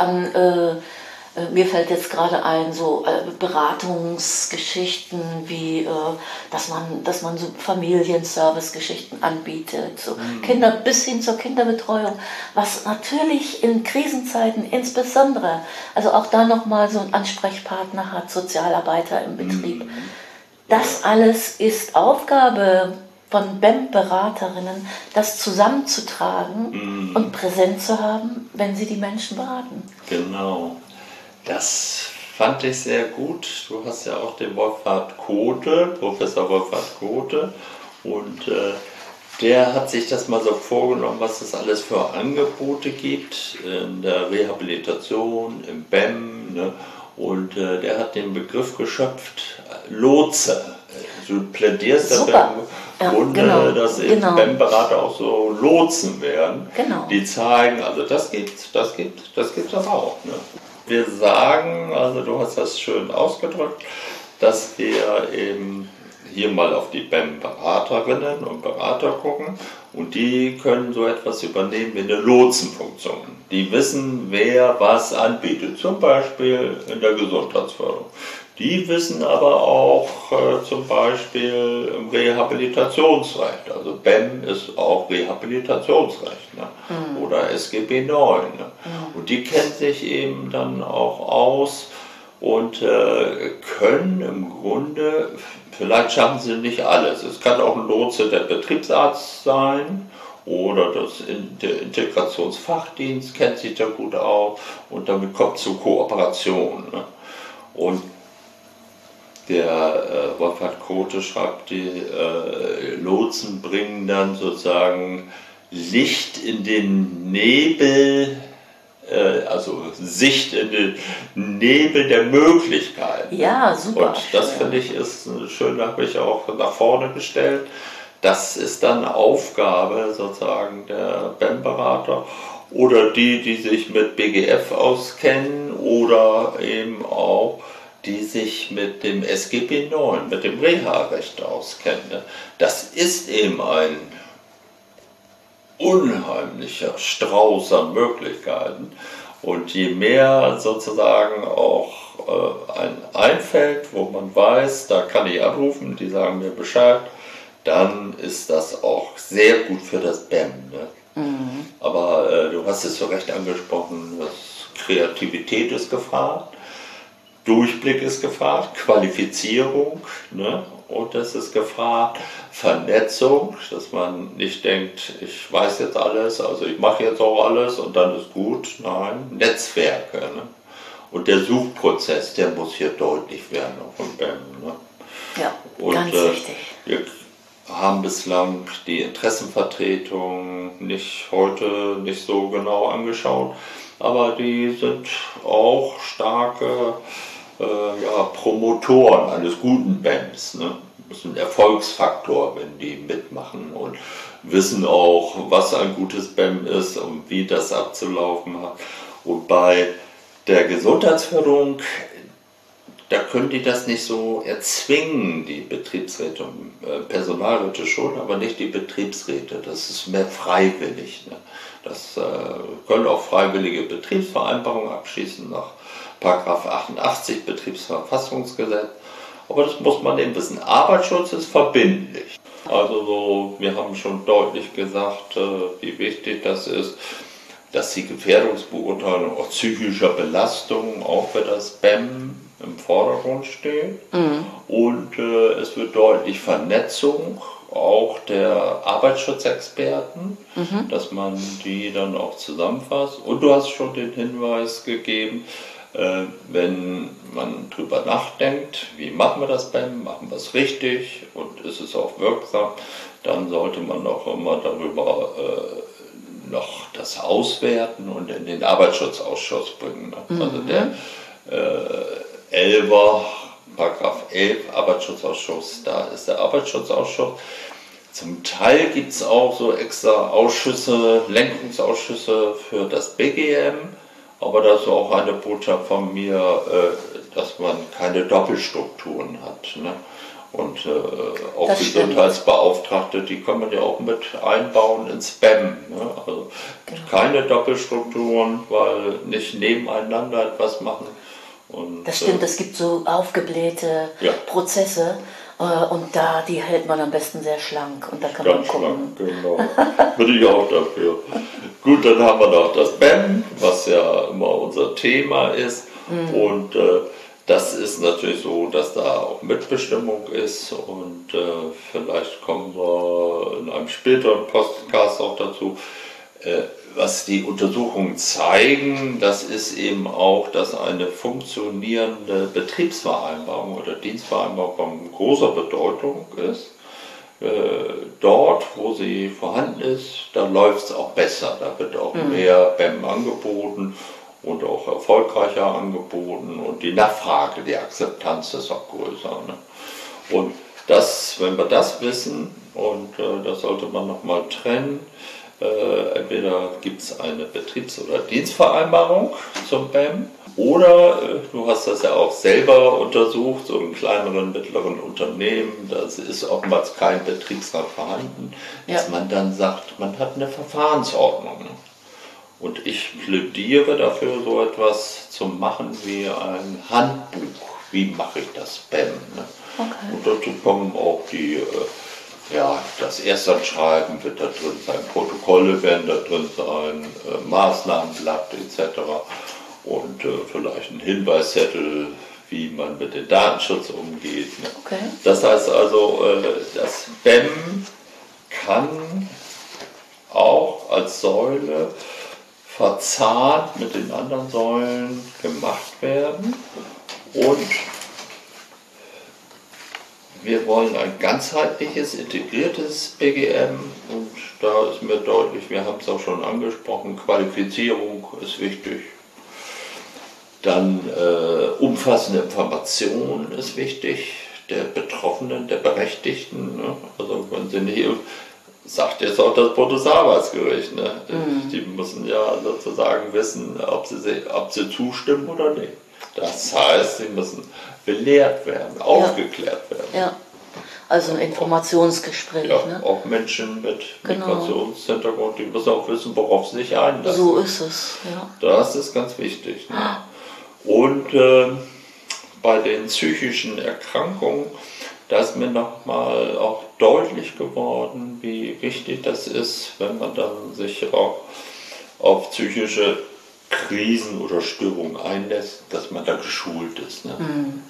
mir fällt jetzt gerade ein, so Beratungsgeschichten wie, dass man so Familienservice-Geschichten anbietet, so Kinder bis hin zur Kinderbetreuung, was natürlich in Krisenzeiten insbesondere, also auch da nochmal so einen Ansprechpartner hat, Sozialarbeiter im Betrieb. Das alles ist Aufgabe von BEM-Beraterinnen, das zusammenzutragen und präsent zu haben, wenn sie die Menschen beraten. Genau. Das fand ich sehr gut. Du hast ja auch den Professor Wolfhard Kothe, und Der hat sich das mal so vorgenommen, was es alles für Angebote gibt in der Rehabilitation, im BEM. Ne? Und der hat den Begriff geschöpft, Lotse. Du plädierst dafür im Grunde, dass eben BEM-Berater auch so Lotsen werden, die zeigen, also das gibt's aber auch. Ne? Wir sagen, also du hast das schön ausgedrückt, dass wir eben hier mal auf die BEM-Beraterinnen und Berater gucken und die können so etwas übernehmen wie eine Lotsenfunktion. Die wissen, wer was anbietet, zum Beispiel in der Gesundheitsförderung. Die wissen aber auch zum Beispiel im Rehabilitationsrecht. Also BEM ist auch Rehabilitationsrecht, ne? Oder SGB 9. Ne? Und die kennen sich eben dann auch aus und können im Grunde, vielleicht schaffen sie nicht alles. Es kann auch ein Lotse der Betriebsarzt sein oder der Integrationsfachdienst kennt sich da gut aus und damit kommt zur Kooperation. Ne? Und der Wolfhard Krote schreibt, die Lotsen bringen dann sozusagen Licht in den Nebel, also Sicht in den Nebel der Möglichkeiten. Ja, super. Und das finde ich ist schön, da habe ich auch nach vorne gestellt. Das ist dann Aufgabe sozusagen der BEM-Berater oder die sich mit BGF auskennen oder eben auch die sich mit dem SGB 9, mit dem Reha-Recht auskennen. Das ist eben ein unheimlicher Strauß an Möglichkeiten. Und je mehr sozusagen auch ein einfällt, wo man weiß, da kann ich anrufen, die sagen mir Bescheid, dann ist das auch sehr gut für das BEM. Ne? Aber du hast es zu Recht angesprochen, Kreativität ist gefragt. Durchblick ist gefragt, Qualifizierung, ne? Und es ist gefragt, Vernetzung, dass man nicht denkt, ich weiß jetzt alles, also ich mache jetzt auch alles und dann ist gut. Nein, Netzwerke. Ne? Und der Suchprozess, der muss hier deutlich werden, auch im BEM. Ne? Ja, und, ganz wichtig. Wir haben bislang die Interessenvertretung heute nicht so genau angeschaut, aber die sind auch starke Promotoren eines guten BEMs. Ne? Das ist ein Erfolgsfaktor, wenn die mitmachen und wissen auch, was ein gutes BEM ist und wie das abzulaufen hat. Und bei der Gesundheitsförderung, da können die das nicht so erzwingen, die Betriebsräte und Personalräte schon, aber nicht die Betriebsräte. Das ist mehr freiwillig. Ne? Das können auch freiwillige Betriebsvereinbarungen abschließen nach Paragraph 88 Betriebsverfassungsgesetz. Aber das muss man eben wissen. Arbeitsschutz ist verbindlich. Also so, wir haben schon deutlich gesagt, wie wichtig das ist, dass die Gefährdungsbeurteilung auch psychischer Belastung auch für das BEM im Vordergrund steht. Und es wird deutlich Vernetzung auch der Arbeitsschutzexperten, dass man die dann auch zusammenfasst. Und du hast schon den Hinweis gegeben, wenn man drüber nachdenkt, wie machen wir das BEM, machen wir es richtig und ist es auch wirksam, dann sollte man auch immer darüber noch das auswerten und in den Arbeitsschutzausschuss bringen. Ne? Also der 11er, Paragraph 11 Arbeitsschutzausschuss, da ist der Arbeitsschutzausschuss. Zum Teil gibt es auch so extra Ausschüsse, Lenkungsausschüsse für das BGM, aber das ist auch eine Botschaft von mir, dass man keine Doppelstrukturen hat. Ne? Und auch das Gesundheitsbeauftragte, die kann man ja auch mit einbauen ins BEM. Ne? Also keine Doppelstrukturen, weil nicht nebeneinander etwas machen. Und, das stimmt, es gibt so aufgeblähte Prozesse und die hält man am besten sehr schlank und da kann man gucken. Schlank, genau. Bin ich auch dafür. Gut, dann haben wir noch das BEM, was ja immer unser Thema ist. Und das ist natürlich so, dass da auch Mitbestimmung ist und vielleicht kommen wir in einem späteren Podcast auch dazu. Was die Untersuchungen zeigen, das ist eben auch, dass eine funktionierende Betriebsvereinbarung oder Dienstvereinbarung von großer Bedeutung ist. dort, wo sie vorhanden ist, da läuft es auch besser. Da wird auch mehr BEM angeboten und auch erfolgreicher angeboten und die Nachfrage, die Akzeptanz ist auch größer. Ne? Und das, wenn wir das wissen, und das sollte man nochmal trennen, entweder gibt es eine Betriebs- oder Dienstvereinbarung zum BEM oder du hast das ja auch selber untersucht, so in kleineren, mittleren Unternehmen, da ist oftmals kein Betriebsrat vorhanden, dass man dann sagt, man hat eine Verfahrensordnung. Ne? Und ich plädiere dafür, so etwas zu machen wie ein Handbuch. Wie mache ich das BEM? Ne? Okay. Und dazu kommen auch das Erstanschreiben wird da drin sein, Protokolle werden da drin sein, Maßnahmenblatt etc. Und vielleicht ein Hinweiszettel, wie man mit dem Datenschutz umgeht. Ne? Okay. Das heißt also, das BEM kann auch als Säule verzahnt mit den anderen Säulen gemacht werden und wir wollen ein ganzheitliches, integriertes BGM und da ist mir deutlich, wir haben es auch schon angesprochen, Qualifizierung ist wichtig. Dann umfassende Information ist wichtig, der Betroffenen, der Berechtigten. Ne? Also wenn sie nicht, sagt jetzt auch das Bundesarbeitsgericht, ne? Die müssen ja sozusagen wissen, ob sie zustimmen oder nicht. Das heißt, sie müssen belehrt werden, aufgeklärt werden. Ja, also ein Informationsgespräch. Ja, ne? auch Menschen mit Migrationshintergrund, die müssen auch wissen, worauf sie sich einlassen. So ist es, ja. Das ist ganz wichtig. Ne? Und bei den psychischen Erkrankungen, da ist mir nochmal auch deutlich geworden, wie wichtig das ist, wenn man dann sich auch auf psychische Krisen oder Störungen einlässt, dass man da geschult ist. Ne?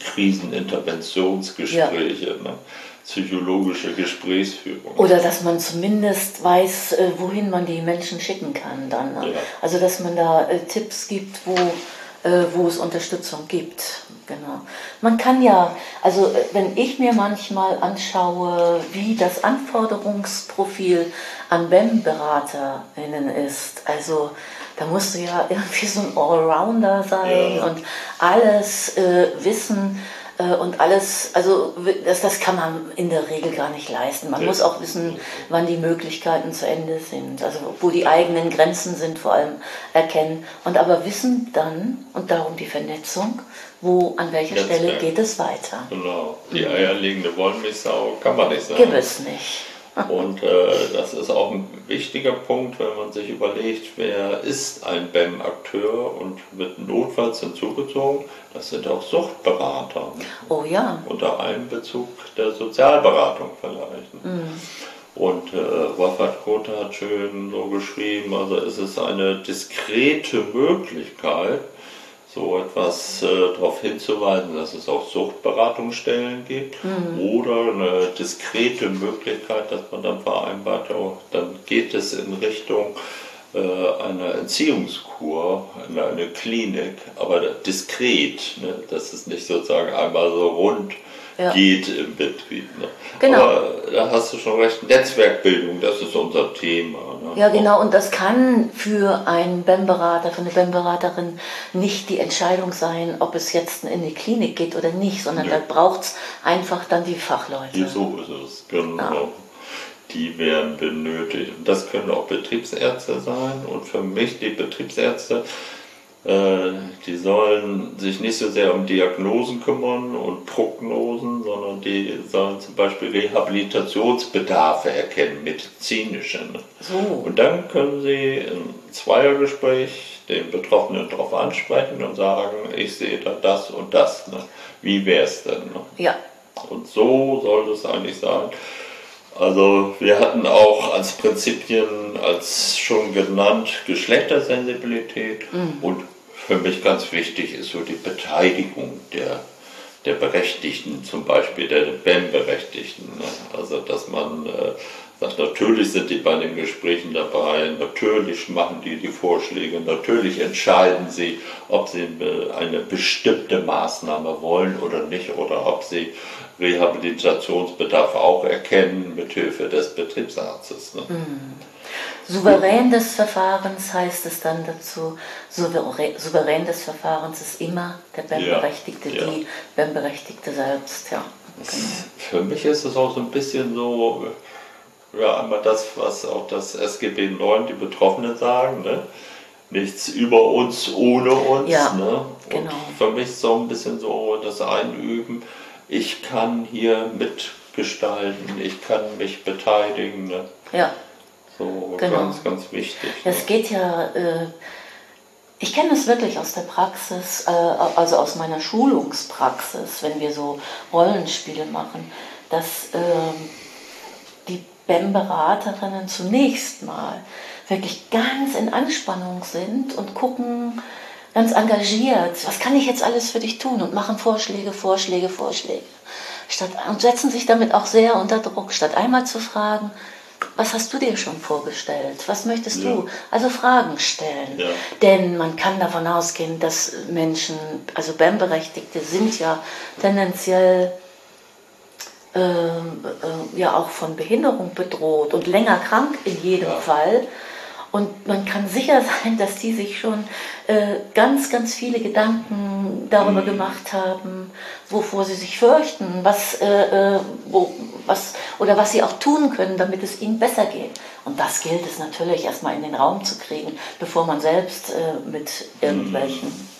Kriseninterventionsgespräche, ne? Psychologische Gesprächsführung. Oder dass man zumindest weiß, wohin man die Menschen schicken kann dann. Ne? Ja. Also dass man da Tipps gibt, wo es Unterstützung gibt. Genau. Man kann ja, also wenn ich mir manchmal anschaue, wie das Anforderungsprofil an BEM-BeraterInnen ist, also da musst du ja irgendwie so ein Allrounder sein und alles wissen und alles, also das kann man in der Regel gar nicht leisten. Man muss auch wissen, wann die Möglichkeiten zu Ende sind, also wo die eigenen Grenzen sind, vor allem erkennen und aber wissen dann, und darum die Vernetzung, an welcher Stelle geht es weiter. Genau, die eierlegende Wollmilchsau kann man nicht sagen. Gibt es nicht. Und das ist auch ein wichtiger Punkt, wenn man sich überlegt, wer ist ein BEM-Akteur und wird notfalls hinzugezogen. Das sind auch Suchtberater. Ne? Oh ja. Unter Einbezug der Sozialberatung vielleicht. Ne? Und Wolfhard Kothe hat schön so geschrieben, also es ist eine diskrete Möglichkeit, so etwas darauf hinzuweisen, dass es auch Suchtberatungsstellen gibt oder eine diskrete Möglichkeit, dass man dann vereinbart, dann geht es in Richtung einer Entziehungskur, in eine Klinik, aber diskret, ne, dass es nicht sozusagen einmal so rund geht im Betrieb. Ne. Genau. Aber da hast du schon recht, Netzwerkbildung, das ist unser Thema. Ne. Ja, genau, und das kann für einen BEM-Berater, für eine BEM-Beraterin nicht die Entscheidung sein, ob es jetzt in die Klinik geht oder nicht, sondern da braucht es einfach dann die Fachleute. So ist es, genau. Ja. Die werden benötigt. Und das können auch Betriebsärzte sein. Und für mich die Betriebsärzte, die sollen sich nicht so sehr um Diagnosen kümmern und Prognosen, sondern die sollen zum Beispiel Rehabilitationsbedarfe erkennen, medizinische. So. Und dann können sie im Zweiergespräch den Betroffenen darauf ansprechen und sagen, ich sehe da das und das. Ne? Wie wäre es denn? Ne? Ja. Und so sollte es eigentlich sein. Also wir hatten auch als Prinzipien, als schon genannt, Geschlechtersensibilität und für mich ganz wichtig ist so die Beteiligung der Berechtigten, zum Beispiel der BEM-Berechtigten. Ne? Also dass man Natürlich sind die bei den Gesprächen dabei, natürlich machen die Vorschläge, natürlich entscheiden sie, ob sie eine bestimmte Maßnahme wollen oder nicht, oder ob sie Rehabilitationsbedarf auch erkennen mit Hilfe des Betriebsarztes. Ne? Souverän des Verfahrens heißt es dann dazu, souverän des Verfahrens ist immer der BEM-Berechtigte, die BEM-Berechtigte selbst. Ja, genau. Für mich ist es auch so ein bisschen so, einmal das, was auch das SGB 9 die Betroffenen sagen, ne? Nichts über uns ohne uns. Ja, ne? genau. Und für mich so ein bisschen so das Einüben, ich kann hier mitgestalten, ich kann mich beteiligen. Ne? Ja. So genau. ganz, ganz wichtig. Es geht ja, ich kenne es wirklich aus der Praxis, also aus meiner Schulungspraxis, wenn wir so Rollenspiele machen, dass die BEM-Beraterinnen zunächst mal wirklich ganz in Anspannung sind und gucken ganz engagiert, was kann ich jetzt alles für dich tun, und machen Vorschläge. Und setzen sich damit auch sehr unter Druck, statt einmal zu fragen, was hast du dir schon vorgestellt? Was möchtest du? Also Fragen stellen. Ja. Denn man kann davon ausgehen, dass Menschen, also BEM-Berechtigte, sind ja tendenziell ja auch von Behinderung bedroht und länger krank in jedem Fall. Und man kann sicher sein, dass die sich schon ganz, ganz viele Gedanken darüber gemacht haben, wovor sie sich fürchten, was sie auch tun können, damit es ihnen besser geht. Und das gilt es natürlich erstmal in den Raum zu kriegen, bevor man selbst mit irgendwelchen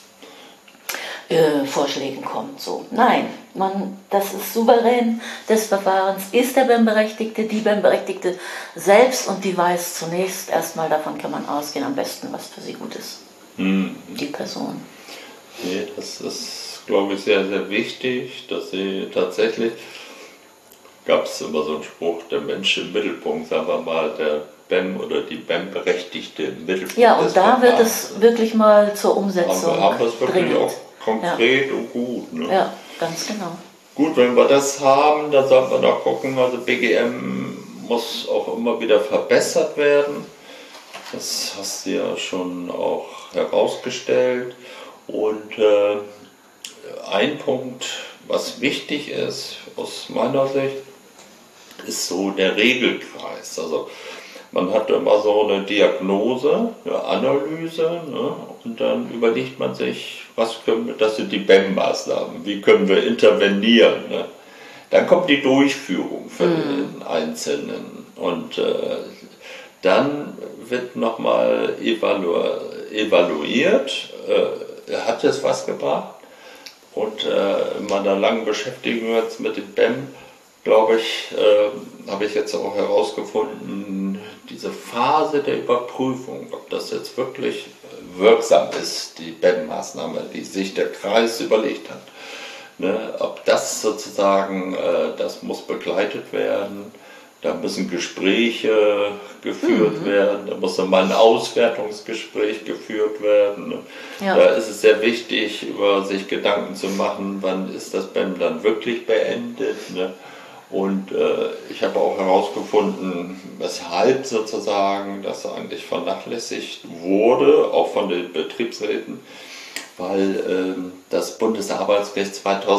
Vorschlägen kommt. So. Nein, das ist souverän des Verfahrens, ist der BEM-Berechtigte, die BEM-Berechtigte selbst, und die weiß zunächst erstmal, davon kann man ausgehen, am besten, was für sie gut ist. Die Person. Nee, das ist, glaube ich, sehr, sehr wichtig, dass sie tatsächlich, gab es immer so einen Spruch, der Mensch im Mittelpunkt, sagen wir mal, der BEM oder die BEM-Berechtigte im Mittelpunkt. Ja, und da wird es wirklich mal zur Umsetzung haben wir es wirklich dringend. auch konkret und gut. Ne? Ja, ganz genau. Gut, wenn wir das haben, dann sollten wir noch gucken, also BGM muss auch immer wieder verbessert werden. Das hast du ja schon auch herausgestellt. Und ein Punkt, was wichtig ist aus meiner Sicht, ist so der Regelkreis. Also man hat immer so eine Diagnose, eine Analyse, ne? Und dann überlegt man sich, das sind die BEM-Maßnahmen, wie können wir intervenieren. Ne? Dann kommt die Durchführung für den Einzelnen und dann wird nochmal evaluiert, hat es was gebracht? Und in meiner langen Beschäftigung jetzt mit dem BEM, glaube ich, habe ich jetzt auch herausgefunden, diese Phase der Überprüfung, ob das jetzt wirklich wirksam ist, die BEM-Maßnahme, die sich der Kreis überlegt hat. Ne, ob das sozusagen, das muss begleitet werden, da müssen Gespräche geführt werden, da muss mal ein Auswertungsgespräch geführt werden. Ne. Ja. Da ist es sehr wichtig, über sich Gedanken zu machen, wann ist das BEM dann wirklich beendet. Ne. Und ich habe auch herausgefunden, weshalb sozusagen das eigentlich vernachlässigt wurde, auch von den Betriebsräten, weil das Bundesarbeitsgericht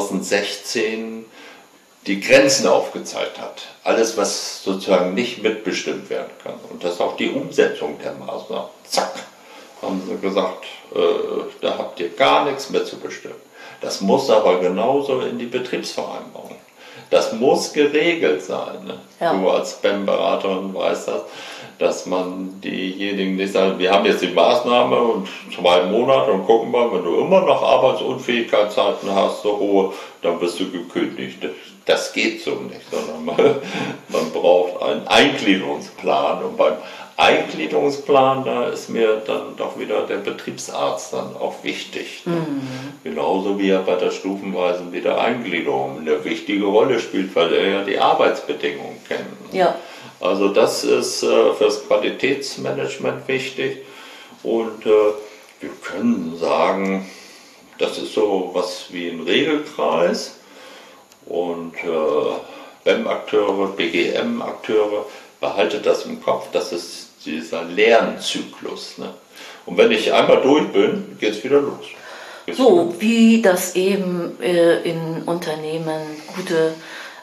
2016 die Grenzen aufgezeigt hat. Alles, was sozusagen nicht mitbestimmt werden kann. Und das ist auch die Umsetzung der Maßnahmen. Zack, haben sie gesagt, da habt ihr gar nichts mehr zu bestimmen. Das muss aber genauso in die Betriebsvereinbarung. Das muss geregelt sein. Ne? Ja. Du als BEM-Beraterin weißt das, dass man diejenigen nicht sagt, wir haben jetzt die Maßnahme und 2 Monate und gucken mal, wenn du immer noch Arbeitsunfähigkeitszeiten hast, so hohe, dann wirst du gekündigt. Das geht so nicht, sondern man braucht einen Eingliederungsplan. Und beim Eingliederungsplan, da ist mir dann doch wieder der Betriebsarzt dann auch wichtig. Ne? Genauso wie er bei der stufenweisen Wiedereingliederung eine wichtige Rolle spielt, weil er ja die Arbeitsbedingungen kennt. Ne? Ja. Also das ist fürs Qualitätsmanagement wichtig. Und wir können sagen, das ist so was wie ein Regelkreis. Und BEM-Akteure, BGM-Akteure behaltet das im Kopf, das ist dieser Lernzyklus. Ne? Und wenn ich einmal durch bin, geht es wieder los. So wie das eben in Unternehmen gute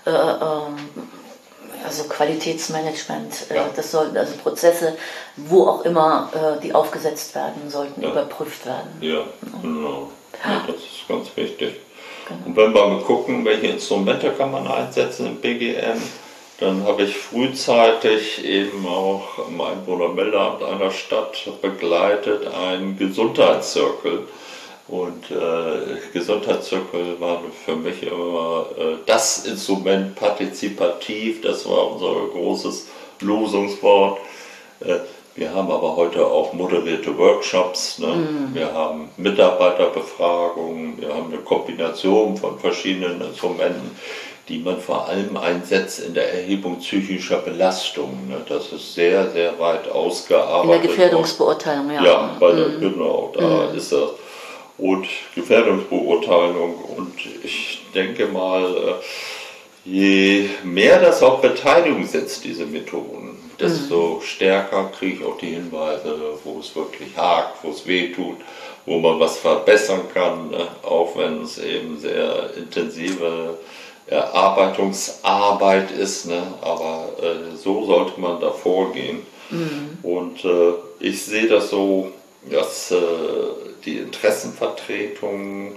also Qualitätsmanagement, das sollten also Prozesse, wo auch immer die aufgesetzt werden, sollten überprüft werden. Ja, genau. Ja, das ist ganz wichtig. Genau. Und wenn wir mal gucken, welche Instrumente kann man einsetzen im BGM, dann habe ich frühzeitig eben auch im Einwohnermeldeamt einer Stadt begleitet einen Gesundheitszirkel. Und Gesundheitszirkel waren für mich immer das Instrument partizipativ, das war unser großes Losungswort. Wir haben aber heute auch moderierte Workshops, ne? Wir haben Mitarbeiterbefragungen, wir haben eine Kombination von verschiedenen Instrumenten, die man vor allem einsetzt in der Erhebung psychischer Belastung. Ne? Das ist sehr, sehr weit ausgearbeitet. In der Gefährdungsbeurteilung, ja. Ja, genau, da ist das. Und Gefährdungsbeurteilung. Und ich denke mal, je mehr das auf Beteiligung setzt, diese Methoden, desto stärker kriege ich auch die Hinweise, wo es wirklich hakt, wo es weh tut, wo man was verbessern kann, ne? Auch wenn es eben sehr intensive Erarbeitungsarbeit ist, ne? Aber so sollte man da vorgehen. Und ich sehe das so, dass die Interessenvertretung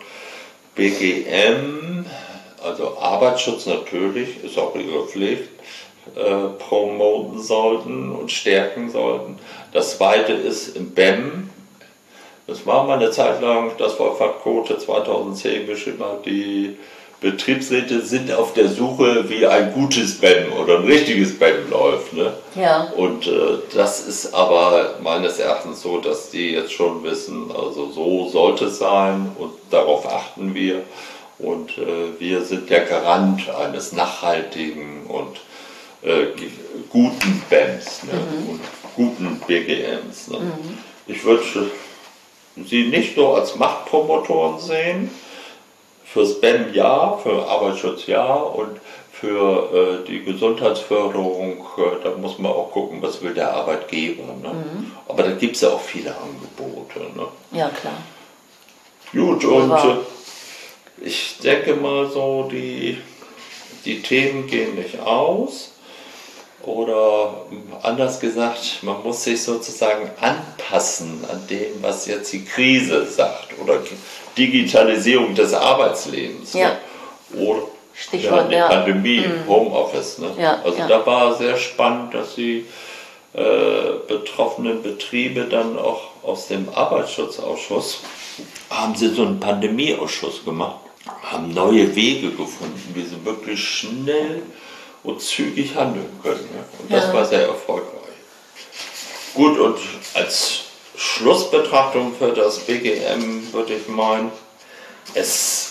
BGM, also Arbeitsschutz natürlich, ist auch ihre Pflicht, promoten sollten und stärken sollten. Das zweite ist im BEM. Das war mal eine Zeit lang, das Wolfgang Kote 2010 geschrieben hat, die Betriebsräte sind auf der Suche, wie ein gutes BEM oder ein richtiges BEM läuft. Ne? Ja. Und das ist aber meines Erachtens so, dass die jetzt schon wissen, also so sollte es sein und darauf achten wir. Und wir sind der Garant eines nachhaltigen und guten BEMs, ne? Und guten BGMs. Ne? Ich würde sie nicht nur als Machtpromotoren sehen, fürs BEM ja, für Arbeitsschutz ja und für die Gesundheitsförderung, da muss man auch gucken, was will der Arbeitgeber. Ne? Aber da gibt es ja auch viele Angebote. Ne? Ja, klar. Gut, und ich denke mal so, die Themen gehen nicht aus. Oder anders gesagt, man muss sich sozusagen anpassen an dem, was jetzt die Krise sagt. Oder Digitalisierung des Arbeitslebens. Ja. Ne? Oder Stichwort, die Pandemie, Homeoffice. Ne? Ja, also da war sehr spannend, dass die betroffenen Betriebe dann auch aus dem Arbeitsschutzausschuss, haben sie so einen Pandemieausschuss gemacht, haben neue Wege gefunden, wie sie wirklich schnell und zügig handeln können. Ne? Und das war sehr erfolgreich. Gut, und als Schlussbetrachtung für das BGM würde ich meinen, es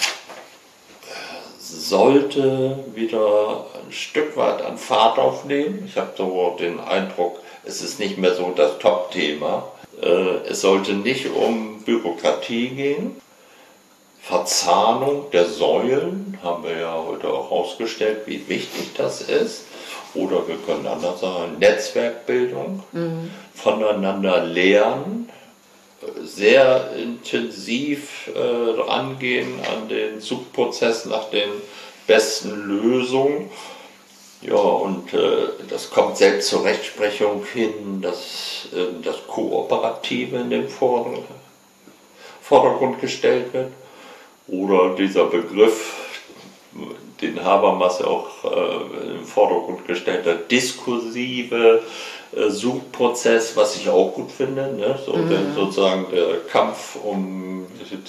sollte wieder ein Stück weit an Fahrt aufnehmen. Ich habe so den Eindruck, es ist nicht mehr so das Top-Thema. Es sollte nicht um Bürokratie gehen. Verzahnung der Säulen haben wir ja heute auch herausgestellt, wie wichtig das ist. Oder wir können anders sagen, Netzwerkbildung, voneinander lernen, sehr intensiv rangehen an den Suchprozess nach den besten Lösungen. Ja, und das kommt selbst zur Rechtsprechung hin, dass das Kooperative in den Vordergrund gestellt wird. Oder dieser Begriff, den Habermas auch im Vordergrund gestellt hat, diskursive Suchprozess, was ich auch gut finde, ne? So sozusagen der Kampf um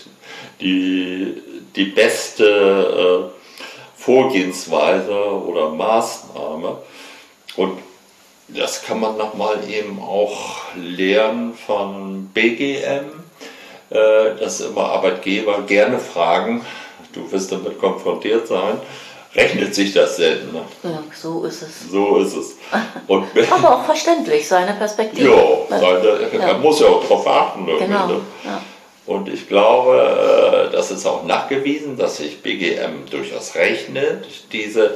die beste Vorgehensweise oder Maßnahme. Und das kann man nochmal eben auch lernen von BGM, dass immer Arbeitgeber gerne fragen, du wirst damit konfrontiert sein, rechnet sich das denn? Ne? Ja, so ist es. So ist es. Und aber auch verständlich, seine Perspektive. Ja, er muss ja auch darauf achten. Genau. Ne? Ja. Und ich glaube, das ist auch nachgewiesen, dass sich BGM durchaus rechnet, diese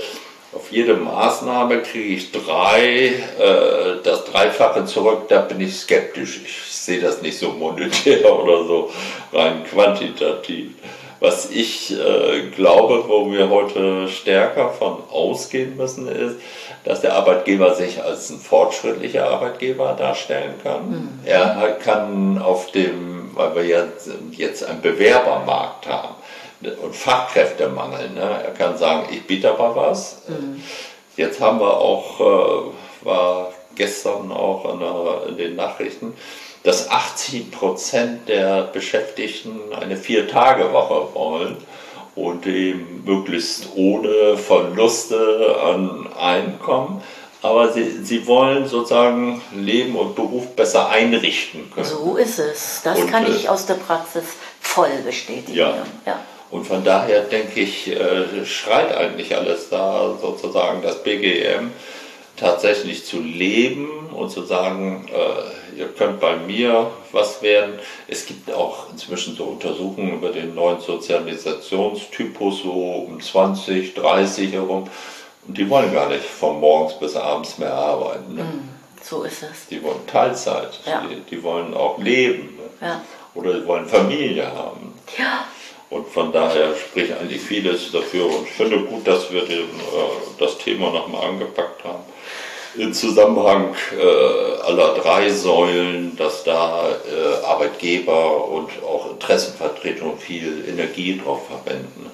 Auf jede Maßnahme kriege ich 3, das Dreifache zurück, da bin ich skeptisch. Ich sehe das nicht so monetär oder so rein quantitativ. Was ich glaube, wo wir heute stärker von ausgehen müssen, ist, dass der Arbeitgeber sich als ein fortschrittlicher Arbeitgeber darstellen kann. Er kann auf dem, weil wir jetzt einen Bewerbermarkt haben und Fachkräftemangel, ne? Er kann sagen, ich biete aber was. Jetzt haben wir auch, war gestern auch in den Nachrichten, dass 80% der Beschäftigten eine 4-Tage-Woche wollen und eben möglichst ohne Verluste an Einkommen. Aber sie wollen sozusagen Leben und Beruf besser einrichten können. So ist es. Das kann ich aus der Praxis voll bestätigen. Ja. Und von daher denke ich, schreit eigentlich alles da, sozusagen das BGM tatsächlich zu leben und zu sagen, ihr könnt bei mir was werden. Es gibt auch inzwischen so Untersuchungen über den neuen Sozialisationstypus, so um 20, 30 herum. Und die wollen gar nicht von morgens bis abends mehr arbeiten. Ne? So ist es. Die wollen Teilzeit, die wollen auch leben. Ne? Ja. Oder die wollen Familie haben. Ja. Und von daher spricht eigentlich vieles dafür. Und ich finde gut, dass wir das Thema nochmal angepackt haben. Im Zusammenhang aller 3 Säulen, dass da Arbeitgeber und auch Interessenvertretung viel Energie drauf verwenden.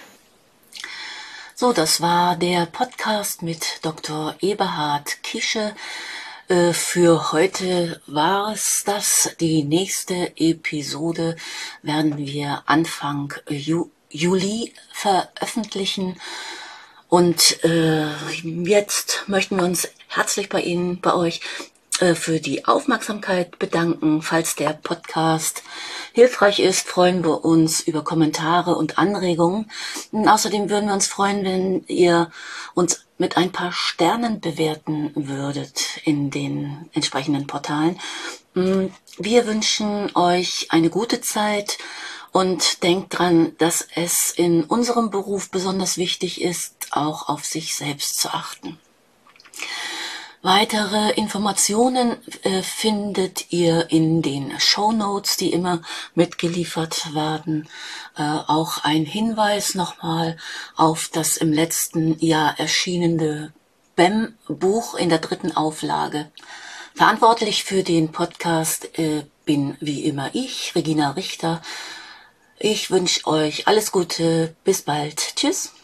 So, das war der Podcast mit Dr. Eberhard Kische. Für heute war es das. Die nächste Episode werden wir Anfang Juli veröffentlichen. Und jetzt möchten wir uns herzlich bei euch für die Aufmerksamkeit bedanken. Falls der Podcast hilfreich ist, freuen wir uns über Kommentare und Anregungen. Und außerdem würden wir uns freuen, wenn ihr uns mit ein paar Sternen bewerten würdet in den entsprechenden Portalen. Wir wünschen euch eine gute Zeit und denkt dran, dass es in unserem Beruf besonders wichtig ist, auch auf sich selbst zu achten. Weitere Informationen findet ihr in den Shownotes, die immer mitgeliefert werden. Auch ein Hinweis nochmal auf das im letzten Jahr erschienene BEM-Buch in der 3. Auflage. Verantwortlich für den Podcast bin wie immer ich, Regina Richter. Ich wünsche euch alles Gute, bis bald. Tschüss.